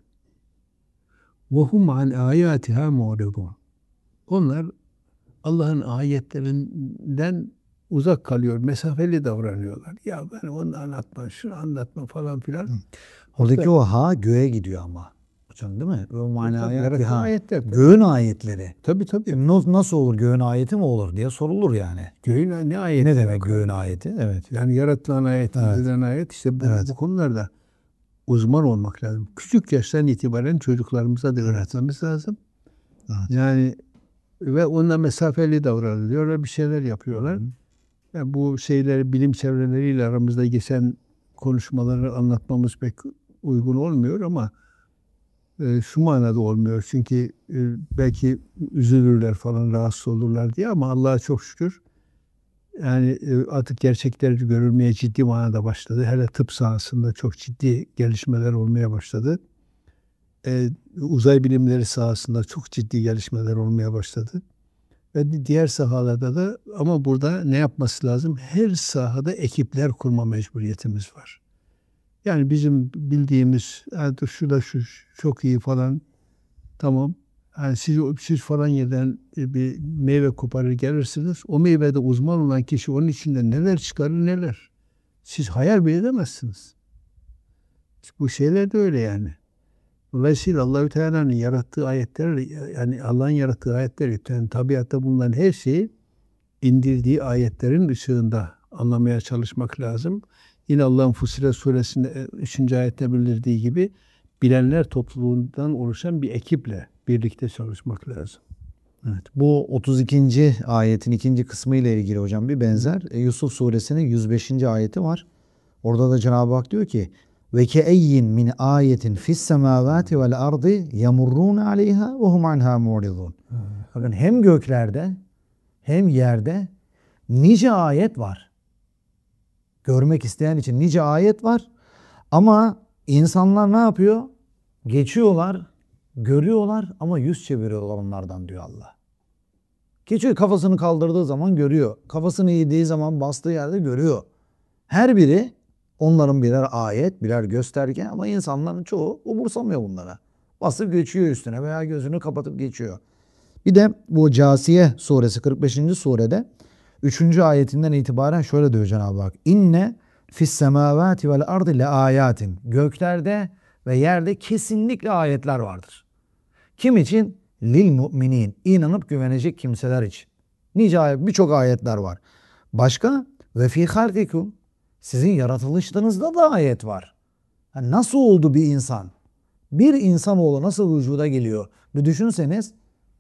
Ve hum an ayatiha mu'ridun. Onlar Allah'ın ayetlerinden uzak kalıyor, mesafeli davranıyorlar. Ya ben onu anlatma, şunu anlatma falan filan. Oradaki o ha göğe gidiyor ama. Hocam değil mi? O Yarattığı ha. ayetler. Göğün ayetleri. Tabii tabii. E, no- Nasıl olur göğün ayeti mi olur diye sorulur yani. Göğün ne ayeti? Ne demek göğün ayeti? Evet. Yani yaratılan ayet, Evet. edilen ayet işte bu, Evet. bu konularda uzman olmak lazım. Küçük yaştan itibaren çocuklarımıza da öğretmemiz lazım. Evet. Yani ve onunla mesafeli davranılıyor ve bir şeyler yapıyorlar. Yani bu şeyleri bilim çevreleriyle aramızda geçen konuşmaları anlatmamız pek uygun olmuyor ama e, şu manada olmuyor. Çünkü e, belki üzülürler falan, rahatsız olurlar diye ama Allah'a çok şükür yani e, artık gerçekler görülmeye ciddi manada başladı. Hele tıp sahasında çok ciddi gelişmeler olmaya başladı. E, uzay bilimleri sahasında çok ciddi gelişmeler olmaya başladı. Ve diğer sahalarda da ama burada ne yapması lazım? Her sahada ekipler kurma mecburiyetimiz var. Yani bizim bildiğimiz yani şu da şu çok iyi falan tamam. Yani siz, siz falan yerden bir meyve koparır gelirsiniz. O meyvede uzman olan kişi onun içinde neler çıkarır neler. Siz hayal bile edemezsiniz. Bu şeyler de öyle yani. Dolayısıyla Allahü Teala'nın yarattığı ayetler yani Allah'ın yarattığı ayetler yani tabiatta bulunan her şeyi indirdiği ayetlerin ışığında anlamaya çalışmak lazım. Yine Allah'ın Fussilet suresinde üçüncü ayette bildirdiği gibi bilenler topluluğundan oluşan bir ekiple birlikte çalışmak lazım. Evet. Bu otuz ikinci ayetin ikinci kısmı ile ilgili hocam bir benzer. E, Yusuf suresinin yüz beşinci ayeti var. Orada da Cenab-ı Hak diyor ki ve keeyyin min ayetin fis semavati vel ardı yemurrun aleyha ve hum anha mu'ridun. Bakın hem göklerde hem yerde nice ayet var. Görmek isteyen için nice ayet var. Ama insanlar ne yapıyor? Geçiyorlar, görüyorlar ama yüz çeviriyorlar onlardan diyor Allah. Geçiyor, kafasını kaldırdığı zaman görüyor. Kafasını eğdiği zaman bastığı yerde görüyor. Her biri onların birer ayet, birer gösterge ama insanların çoğu umursamıyor bunlara. Basıp geçiyor üstüne veya gözünü kapatıp geçiyor. Bir de bu Câsiye suresi kırk beşinci surede üçüncü ayetinden itibaren şöyle diyor Cenab-ı Hak. İnne fis semavati vel ardi le ayatin. Göklerde ve yerde kesinlikle ayetler vardır. Kim için? Lil müminin. İnanıp güvenecek kimseler için. Nice ayet, birçok ayetler var. Başka? Ve fi halkikum. Sizin yaratılışlarınızda da ayet var. Yani nasıl oldu bir insan? Bir insanoğlu nasıl vücuda geliyor? Bir düşünseniz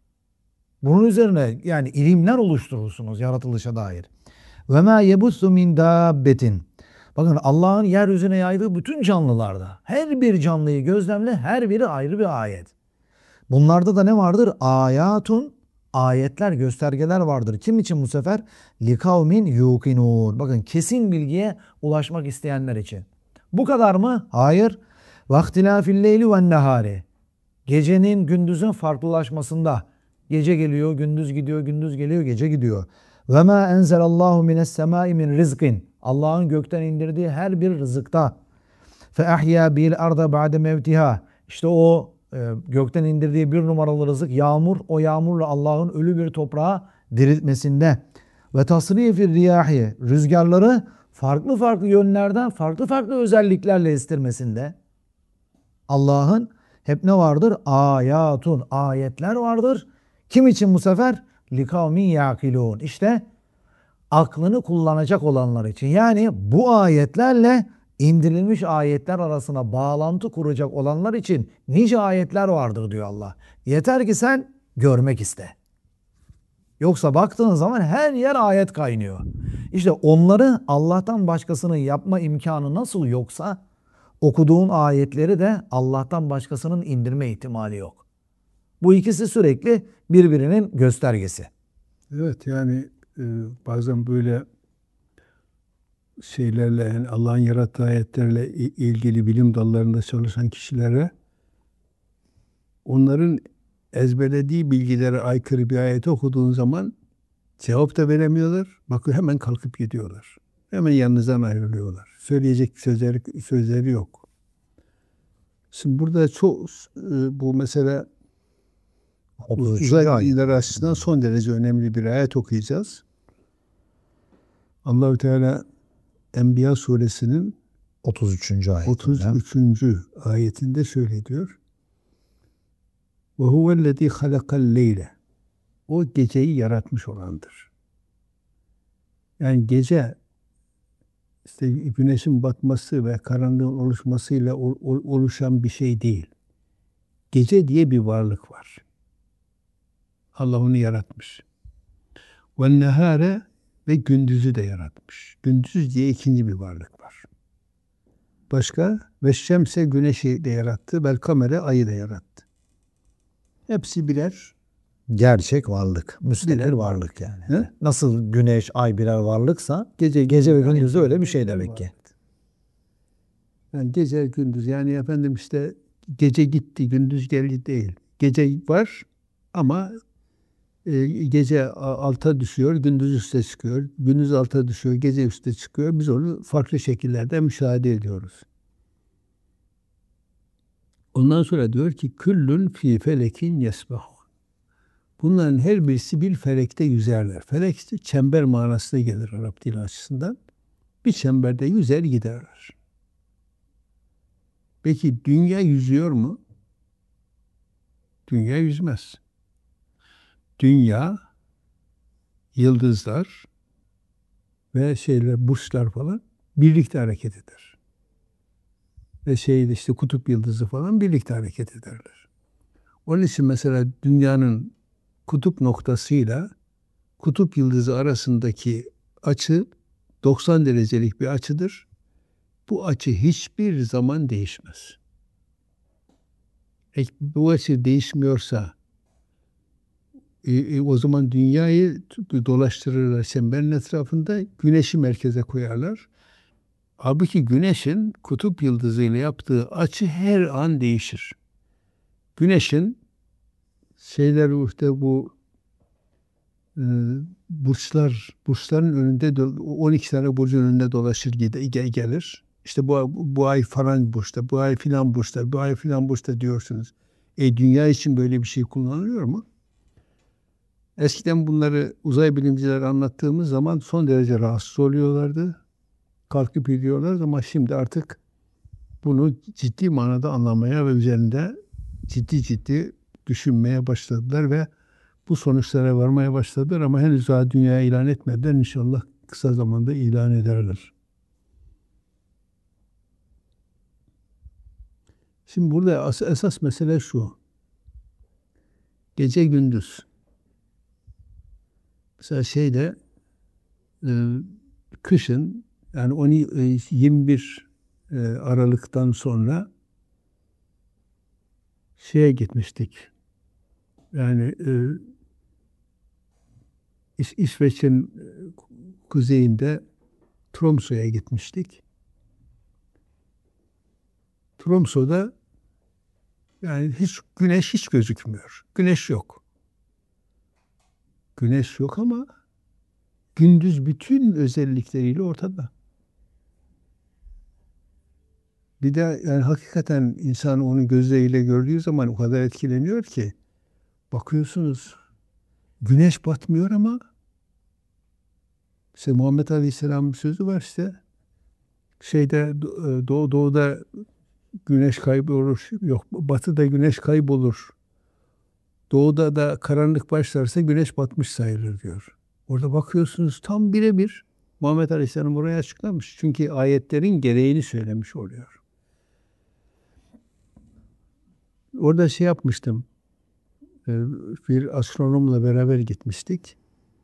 bunun üzerine yani ilimler oluşturursunuz yaratılışa dair. Ve ma yebussu min dabbetin. Bakın Allah'ın yeryüzüne yaydığı bütün canlılarda her bir canlıyı gözlemle, her biri ayrı bir ayet. Bunlarda da ne vardır? Ayatun, ayetler, göstergeler vardır. Kim için bu sefer? Likavmin yuqinun. Bakın kesin bilgiye ulaşmak isteyenler için. Bu kadar mı? Hayır. Vaktilafil leyli ve nehari. Gecenin gündüzün farklılaşmasında. Gece geliyor, gündüz gidiyor, gündüz geliyor, gece gidiyor. Ve ma enzelallahu mines semai min rizkin. Allah'ın gökten indirdiği her bir rızıkta. Fe ahya bil arda ba'de mevtiha. İşte o e, gökten indirdiği bir numaralı rızık yağmur. O yağmurla Allah'ın ölü bir toprağı diriltmesinde. Ve tasrifir riyahi. Rüzgarları farklı farklı yönlerden, farklı farklı özelliklerle estirmesinde. Allah'ın hep ne vardır? Ayatun, ayetler vardır. Kim için bu sefer? Likavmin yakilun. İşte aklını kullanacak olanlar için. Yani bu ayetlerle indirilmiş ayetler arasına bağlantı kuracak olanlar için nice ayetler vardır diyor Allah. Yeter ki sen görmek iste. Yoksa baktığın zaman her yer ayet kaynıyor. İşte onları Allah'tan başkasının yapma imkanı nasıl yoksa okuduğun ayetleri de Allah'tan başkasının indirme ihtimali yok. Bu ikisi sürekli birbirinin göstergesi. Evet, yani e, bazen böyle şeylerle, yani Allah'ın yarattığı ayetlerle i- ilgili bilim dallarında çalışan kişilere onların ezberlediği bilgilere aykırı bir ayet okuduğun zaman cevap da veremiyorlar. Bakıyor, hemen kalkıp gidiyorlar. Hemen yanınızdan ayrılıyorlar. Söyleyecek sözleri, sözleri yok. Şimdi burada çok e, bu mesela otuz üçüncü uzay ayet. bilgileri açısından son derece önemli bir ayet okuyacağız. Allahü Teala Enbiya suresinin otuz üçüncü ayet. otuz üçüncü ayetinde şöyle diyor. Ve huvellezî halakal leyle. O geceyi yaratmış olandır. Yani gece işte güneşin batması ve karanlığın oluşmasıyla oluşan bir şey değil. Gece diye bir varlık var. Allah onu yaratmış. Ve nehare, ve gündüzü de yaratmış. Gündüz diye ikinci bir varlık var. Başka? Ve şemse, güneşi de yarattı. Vel kamere, ayı da yarattı. Hepsi birer Gerçek varlık. Müstemir birer varlık yani. He? Nasıl güneş, ay birer varlıksa Gece, gece ve gündüz de öyle bir şey demek ki. Yani gece gündüz, yani efendim işte gece gitti gündüz geldi değil. Gece var ama e, gece alta düşüyor, gündüz üste çıkıyor. Gündüz alta düşüyor, gece üste çıkıyor. Biz onu farklı şekillerde müşahede ediyoruz. Ondan sonra diyor ki küllün fî felekin yesbahu. Bunların her birisi bir felekte yüzerler. Felek işte çember manasına gelir Arap dili açısından. Bir çemberde yüzer giderler. Peki dünya yüzüyor mu? Dünya yüzmez. Dünya, yıldızlar ve şeyler, burçlar falan birlikte hareket eder. Ve şeyde işte kutup yıldızı falan birlikte hareket ederler. Onun için mesela dünyanın kutup noktasıyla kutup yıldızı arasındaki açı doksan derecelik bir açıdır. Bu açı hiçbir zaman değişmez. E, bu açı değişmiyorsa e, e, o zaman dünyayı dolaştırırlar çemberin etrafında, güneşi merkeze koyarlar. Halbuki güneşin kutup yıldızıyla yaptığı açı her an değişir. Güneşin şeyler işte bu e, burçlar burçların önünde do- on iki tane burcun önünde dolaşır gide, ge- gelir. İşte bu, bu ay falan burçta, bu ay filan burçta, bu ay filan burçta diyorsunuz. E dünya için böyle bir şey kullanılıyor mu? Eskiden bunları uzay bilimciler anlattığımız zaman son derece rahatsız oluyorlardı. Kalkıp gidiyorlar ama şimdi artık bunu ciddi manada anlamaya ve üzerinde ciddi ciddi düşünmeye başladılar ve bu sonuçlara varmaya başladılar ama henüz daha dünyaya ilan etmediler. İnşallah kısa zamanda ilan ederler. Şimdi burada as- esas mesele şu. Gece gündüz. Mesela şeyde e, kışın yani on yirmi bir e, Aralık'tan sonra şeye gitmiştik. Yani e, İs- İsveç'in e, kuzeyinde Tromsø'ya gitmiştik. Tromsø'da yani hiç güneş hiç gözükmüyor. Güneş yok. Güneş yok ama gündüz bütün özellikleriyle ortada. Bir de yani hakikaten insan onu gözleriyle gördüğü zaman o kadar etkileniyor ki bakıyorsunuz güneş batmıyor ama işte Muhammed Aleyhisselam'ın bir sözü var işte şeyde e, doğu doğuda güneş kaybolur. Yok batıda güneş kaybolur. Doğuda da karanlık başlarsa güneş batmış sayılır diyor. Orada bakıyorsunuz tam birebir Muhammed Aleyhisselam oraya açıklamış. Çünkü ayetlerin gereğini söylemiş oluyor. Orada şey yapmıştım. e, Bir astronomla beraber gitmiştik.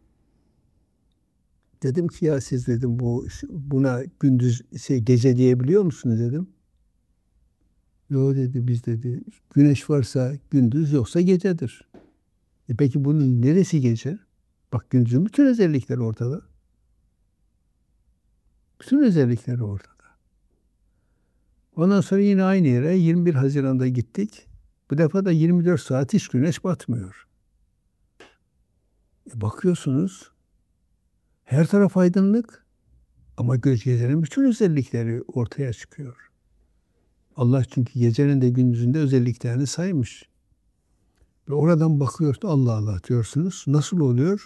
Dedim ki ya siz dedim bu buna gündüz şey gece diyebiliyor musunuz dedim. Yo dedi biz dedi güneş varsa gündüz yoksa gecedir. E peki bunun neresi gece? Bak gündüzün bütün özellikleri ortada. Bütün özellikleri ortada. Ondan sonra yine aynı yere yirmi bir Haziran'da gittik. Bu defa da yirmi dört saat hiç güneş batmıyor. E bakıyorsunuz her taraf aydınlık ama gecenin bütün özellikleri ortaya çıkıyor. Allah çünkü gecenin de gündüzün de özelliklerini saymış. Ve oradan bakıyorsunuz Allah Allah diyorsunuz. Nasıl oluyor?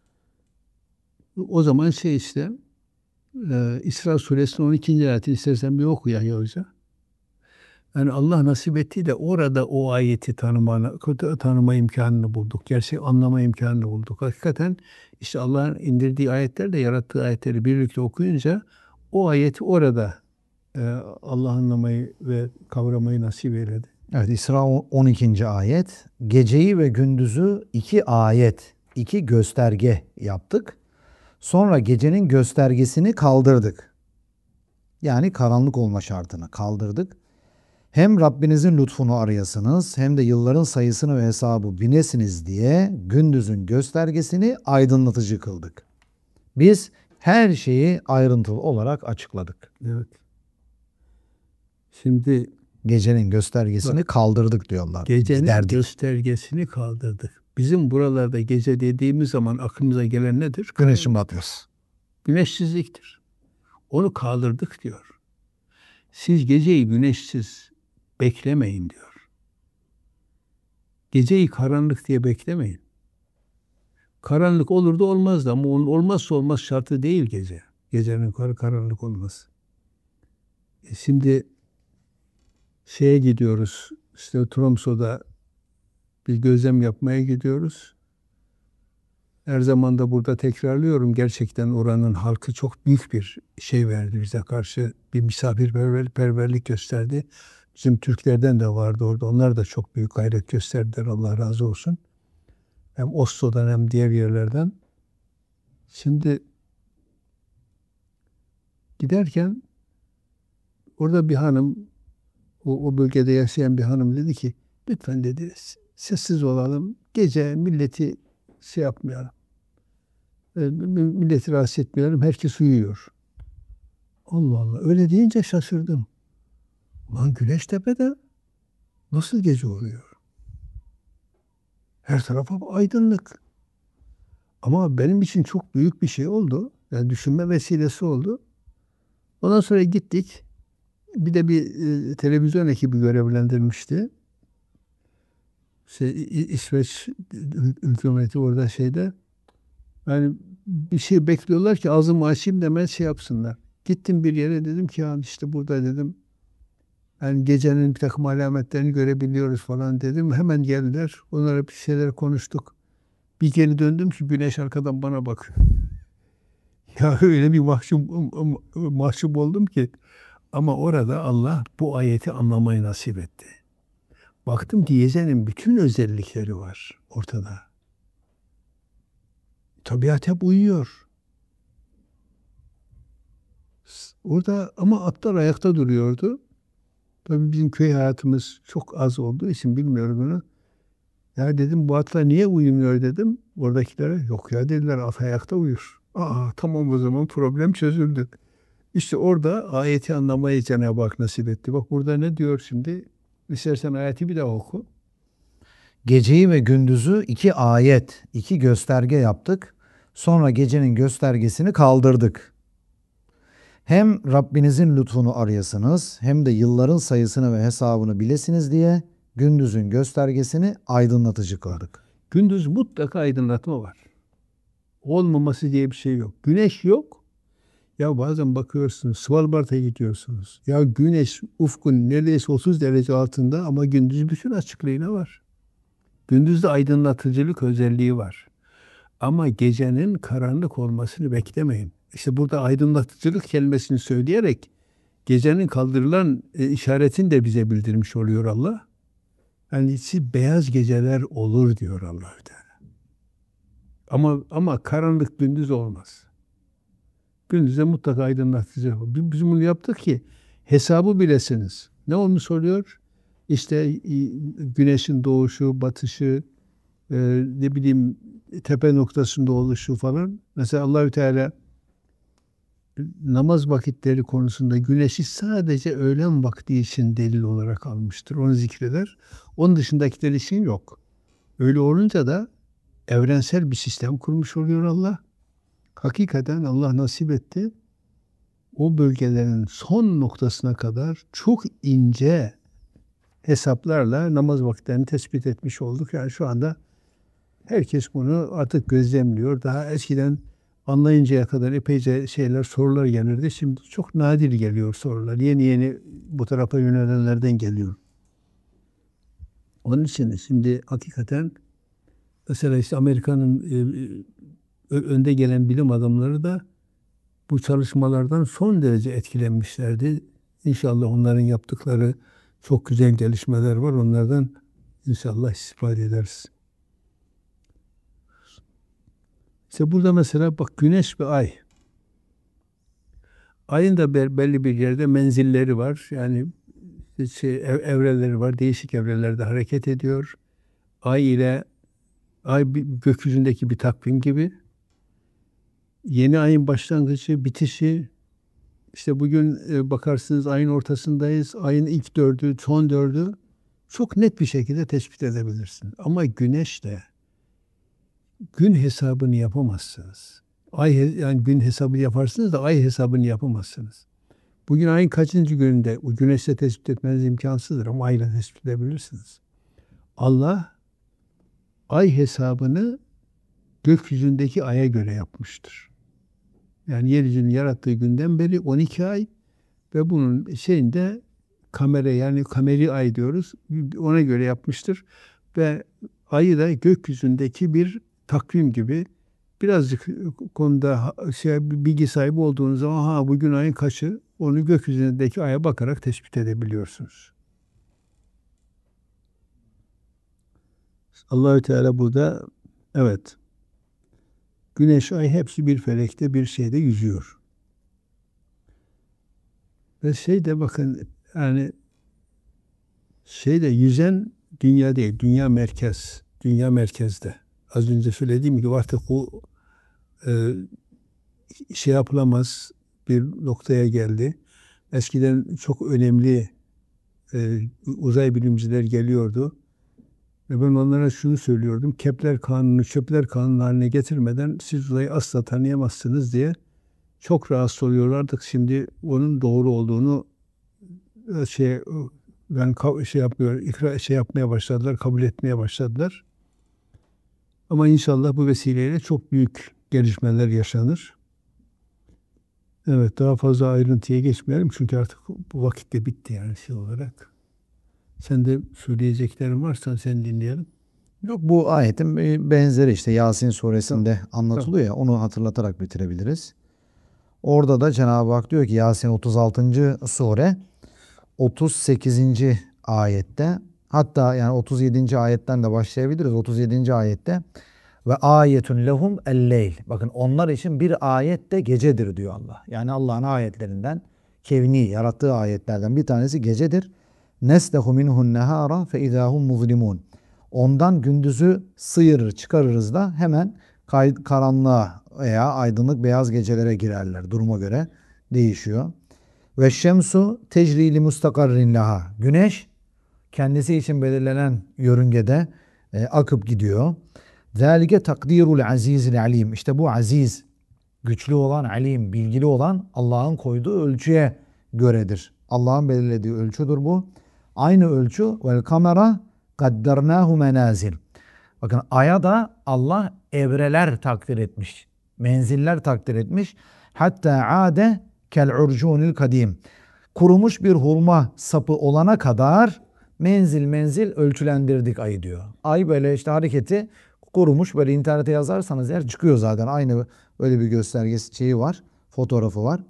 O zaman şey işte e, İsra suresinin on ikinci ayetini istersen bir oku ya Hoca. Yani Allah nasip etti de orada o ayeti tanıma, tanıma imkanını bulduk. Gerçek anlama imkanını bulduk. Hakikaten işte Allah'ın indirdiği ayetlerle yarattığı ayetleri birlikte okuyunca o ayeti orada e, Allah anlamayı ve kavramayı nasip eyledi. Evet, İsra on ikinci ayet. Geceyi ve gündüzü iki ayet, iki gösterge yaptık. Sonra gecenin göstergesini kaldırdık. Yani karanlık olma şartını kaldırdık. Hem Rabbinizin lütfunu arayasınız hem de yılların sayısını ve hesabı binesiniz diye gündüzün göstergesini aydınlatıcı kıldık. Biz her şeyi ayrıntılı olarak açıkladık. Evet. Şimdi Gecenin göstergesini bak, kaldırdık diyorlar. gecenin Giderdik. göstergesini kaldırdık. Bizim buralarda gece dediğimiz zaman aklımıza gelen nedir? Güneşin batması. Güneşsizliktir. Onu kaldırdık diyor. Siz geceyi güneşsiz beklemeyin diyor. Geceyi karanlık diye beklemeyin. Karanlık olur da olmazdı ama onun olmazsa olmaz şartı değil gece. Gecenin kar karanlık olmaz. E şimdi şeye gidiyoruz. İşte Tromsø'da bir gözlem yapmaya gidiyoruz. Her zaman da burada tekrarlıyorum. Gerçekten oranın halkı çok büyük bir şey verdi bize karşı. Bir misafirperverlik gösterdi. Bizim Türklerden de vardı orada. Onlar da çok büyük gayret gösterdiler. Allah razı olsun. Hem Oslo'dan hem diğer yerlerden. Şimdi giderken orada bir hanım, o, o bölgede yaşayan bir hanım dedi ki lütfen dedi sessiz olalım. Gece milleti şey yapmayalım. E, Milleti rahatsız etmeyelim. Herkes uyuyor. Allah Allah. Öyle deyince şaşırdım. Lan Güneş tepede nasıl gece oluyor? Her tarafa aydınlık. Ama benim için çok büyük bir şey oldu. Yani düşünme vesilesi oldu. Ondan sonra gittik. Bir de bir e, televizyon ekibi görevlendirmişti. Şey, İ- İsveç hükümeti orada şeyde. Yani bir şey bekliyorlar ki ağzımı açayım da şey yapsınlar. Gittim bir yere, dedim ki ya işte burada dedim. Yani gecenin bir takım alametlerini görebiliyoruz falan dedim. Hemen geldiler. Onlara bir şeyler konuştuk. Bir geri döndüm ki güneş arkadan bana bakıyor. Ya öyle bir mahcup, mahcup oldum ki. Ama orada Allah bu ayeti anlamayı nasip etti. Baktım ki gecenin bütün özellikleri var ortada. Tabiat hep uyuyor. Orada ama atlar ayakta duruyordu. Tabii bizim köy hayatımız çok az olduğu için bilmiyorum bunu. Ya dedim bu atlar niye uyumuyor dedim. Oradakilere yok ya dediler, at ayakta uyur. Aa tamam, o zaman problem çözüldü. İşte orada ayeti anlamayı Cenab-ı Hak nasip etti. Bak burada ne diyor şimdi? İstersen ayeti bir daha oku. Geceyi ve gündüzü iki ayet, iki gösterge yaptık. Sonra gecenin göstergesini kaldırdık. Hem Rabbinizin lütfunu arayasınız hem de yılların sayısını ve hesabını bilesiniz diye gündüzün göstergesini aydınlatıcı kıldık. Gündüz mutlaka aydınlatma var. Olmaması diye bir şey yok. Güneş yok. Ya bazen bakıyorsunuz Svalbard'a gidiyorsunuz. Ya güneş ufkun neredeyse otuz derece altında ama gündüz bütün açıklığıyla var. Gündüzde aydınlatıcılık özelliği var. Ama gecenin karanlık olmasını beklemeyin. İşte burada aydınlatıcılık kelimesini söyleyerek gecenin kaldırılan e, işaretini de bize bildirmiş oluyor Allah. Yani siz beyaz geceler olur diyor Allah-u Teala. Ama ama karanlık gündüz olmaz. Gündüzde mutlaka aydınlatıcı. Biz biz bunu yaptık ki hesabı bilesiniz. Ne olmuş oluyor? İşte e, güneşin doğuşu, batışı, e, ne bileyim tepe noktasında oluşu falan. Mesela Allahü Teala namaz vakitleri konusunda güneşi sadece öğlen vakti için delil olarak almıştır. Onu zikreder. Onun dışındakiler için yok. Öyle olunca da evrensel bir sistem kurmuş oluyor Allah. Hakikaten Allah nasip etti. O bölgelerin son noktasına kadar çok ince hesaplarla namaz vakitlerini tespit etmiş olduk. Yani şu anda herkes bunu artık gözlemliyor. Daha eskiden anlayıncaya kadar epeyce şeyler, sorular gelirdi. Şimdi çok nadir geliyor sorular. Yeni yeni bu tarafa yönelenlerden geliyor. Onun için şimdi hakikaten mesela işte Amerika'nın e, e, önde gelen bilim adamları da bu çalışmalardan son derece etkilenmişlerdi. İnşallah onların yaptıkları çok güzel gelişmeler var. Onlardan inşallah istifade ederiz. İşte burada mesela bak güneş ve ay. Ayın da belli bir yerde menzilleri var. Yani şey, evreleri var. Değişik evrelerde hareket ediyor. Ay ile ay bir, gökyüzündeki bir takvim gibi. Yeni ayın başlangıcı, bitişi. İşte bugün e, bakarsınız ayın ortasındayız. Ayın ilk dördü, son dördü çok net bir şekilde tespit edebilirsin. Ama güneş de gün hesabını yapamazsınız. Ay yani gün hesabı yaparsınız da ay hesabını yapamazsınız. Bugün ayın kaçıncı gününde o güneşle tespit etmeniz imkansızdır ama ayla tespit edebilirsiniz. Allah ay hesabını gökyüzündeki aya göre yapmıştır. Yani yeryüzünü yarattığı günden beri on iki ay ve bunun şeyinde kamera yani kameri ay diyoruz. Ona göre yapmıştır. Ve ayı da gökyüzündeki bir takvim gibi birazcık konuda şey, bilgi sahibi olduğunuz zaman ha bugün ayın kaçı onu gökyüzündeki aya bakarak tespit edebiliyorsunuz. Allahü Teala burada evet güneş ay hepsi bir felekte bir şeyde yüzüyor. Ve şey de bakın yani şeyde yüzen dünya değil, dünya merkez. Dünya merkezde. Az önce söylediğim gibi artık bu e, şey yapılamaz bir noktaya geldi. Eskiden çok önemli e, uzay bilimciler geliyordu. Ve ben onlara şunu söylüyordum. Kepler kanunu, Kepler kanunu haline getirmeden siz uzayı asla tanıyamazsınız diye çok rahatsız oluyorlardı. Şimdi onun doğru olduğunu e, şey ben ka- şey yapmıyor, ikra şey yapmaya başladılar, kabul etmeye başladılar. Ama inşallah bu vesileyle çok büyük gelişmeler yaşanır. Evet, daha fazla ayrıntıya geçmeyelim çünkü artık bu vakit de bitti yani şey olarak. Sen de söyleyeceklerin varsa sen dinleyelim. Yok, bu ayetin bir benzeri işte Yasin Tamam. suresinde Tamam. anlatılıyor ya, onu hatırlatarak bitirebiliriz. Orada da Cenab-ı Hak diyor ki Yasin otuz altıncı sure otuz sekizinci ayette, hatta yani otuz yedinci ayetten de başlayabiliriz. otuz yedinci ayette ve ayetun lehum el-leyl. Bakın onlar için bir ayet de gecedir diyor Allah. Yani Allah'ın ayetlerinden, kevni yarattığı ayetlerden bir tanesi gecedir. Neslehu minhun nehara fe idahum muzlimun. Ondan gündüzü sıyırır, çıkarırız da hemen kay- karanlığa veya aydınlık beyaz gecelere girerler. Duruma göre değişiyor. Ve şemsu tecri li mustakarrin laha. Güneş kendisi için belirlenen yörüngede e, akıp gidiyor. Zalike takdirul azizil alim. İşte bu aziz, güçlü olan, alim, bilgili olan Allah'ın koyduğu ölçüye göredir. Allah'ın belirlediği ölçüdür bu. Aynı ölçü vel kamera kaddernahu menazil. Bakın aya da Allah evreler takdir etmiş. Menziller takdir etmiş. Hatta ade kel urcunil kadim. Kurumuş bir hurma sapı olana kadar menzil menzil ölçülendirdik ayı diyor. Ay böyle işte hareketi kurumuş, böyle internete yazarsanız eğer çıkıyor zaten. Aynı öyle bir göstergesi şeyi var. Fotoğrafı var.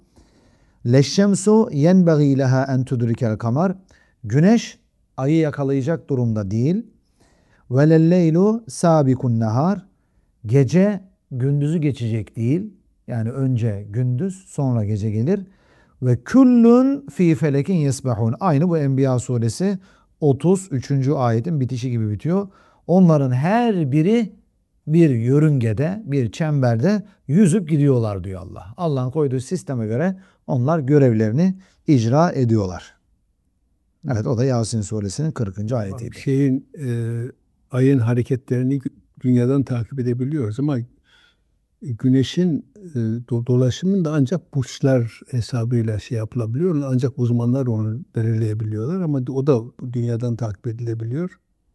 Leşşemsu yenbagî leha en tudrikel kamar. Güneş ayı yakalayacak durumda değil. Velelleylu sabikun nehar. Gece gündüzü geçecek değil. Yani önce gündüz sonra gece gelir. Ve küllün fi felekin yesbahun. Aynı bu Enbiya suresi otuz üçüncü ayetin bitişi gibi bitiyor. Onların her biri bir yörüngede, bir çemberde yüzüp gidiyorlar diyor Allah. Allah'ın koyduğu sisteme göre onlar görevlerini icra ediyorlar. Evet, o da Yasin suresinin kırkıncı ayetiydi. Şeyin e, ayın hareketlerini gü- dünyadan takip edebiliyoruz ama güneşin e, do- dolaşımını da ancak burçlar hesabıyla şey yapılabiliyor. Ancak uzmanlar onu belirleyebiliyorlar ama o da dünyadan takip edilebiliyor.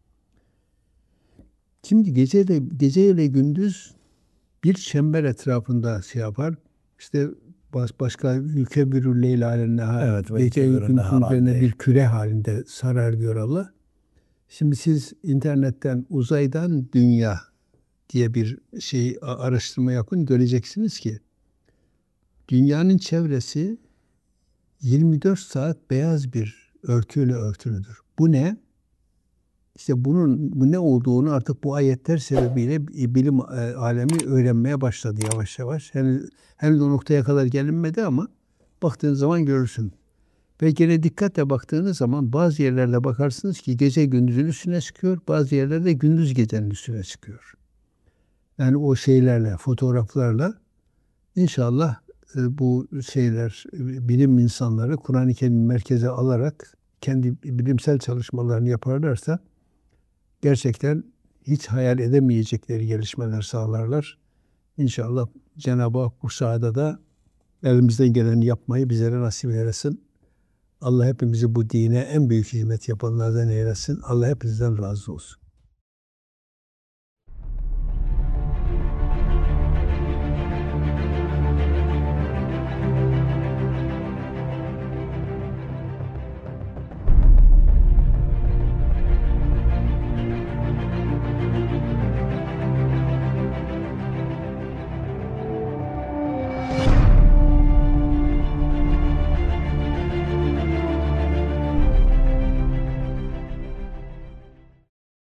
Şimdi gece de gece ile gündüz bir çember etrafında şey yapar. İşte baş, başka ülke bir Leyla alenneha Evet, ve gece yükebirun gündüzün nehar üzerine değil. bir küre halinde sarar diyor Allah. Şimdi siz internetten uzaydan dünya diye bir şey a- araştırma yapın göreceksiniz ki dünyanın çevresi yirmi dört saat beyaz bir örtüyle örtülüdür. Bu ne? İşte bunun bu ne olduğunu artık bu ayetler sebebiyle bilim e, alemi öğrenmeye başladı yavaş yavaş. Henüz, henüz o noktaya kadar gelinmedi ama baktığın zaman görürsün. Ve gene dikkatle baktığınız zaman bazı yerlerde bakarsınız ki gece gündüzün üstüne çıkıyor. Bazı yerlerde gündüz gecenin üstüne çıkıyor. Yani o şeylerle, fotoğraflarla inşallah e, bu şeyler, e, bilim insanları Kur'an-ı Kerim merkeze alarak kendi bilimsel çalışmalarını yaparlarsa gerçekten hiç hayal edemeyecekleri gelişmeler sağlarlar. İnşallah Cenab-ı Hak bu sahada da elimizden geleni yapmayı bizlere nasip eylesin. Allah hepimizi bu dine en büyük hizmet yapanlardan eylesin. Allah hepinizden razı olsun.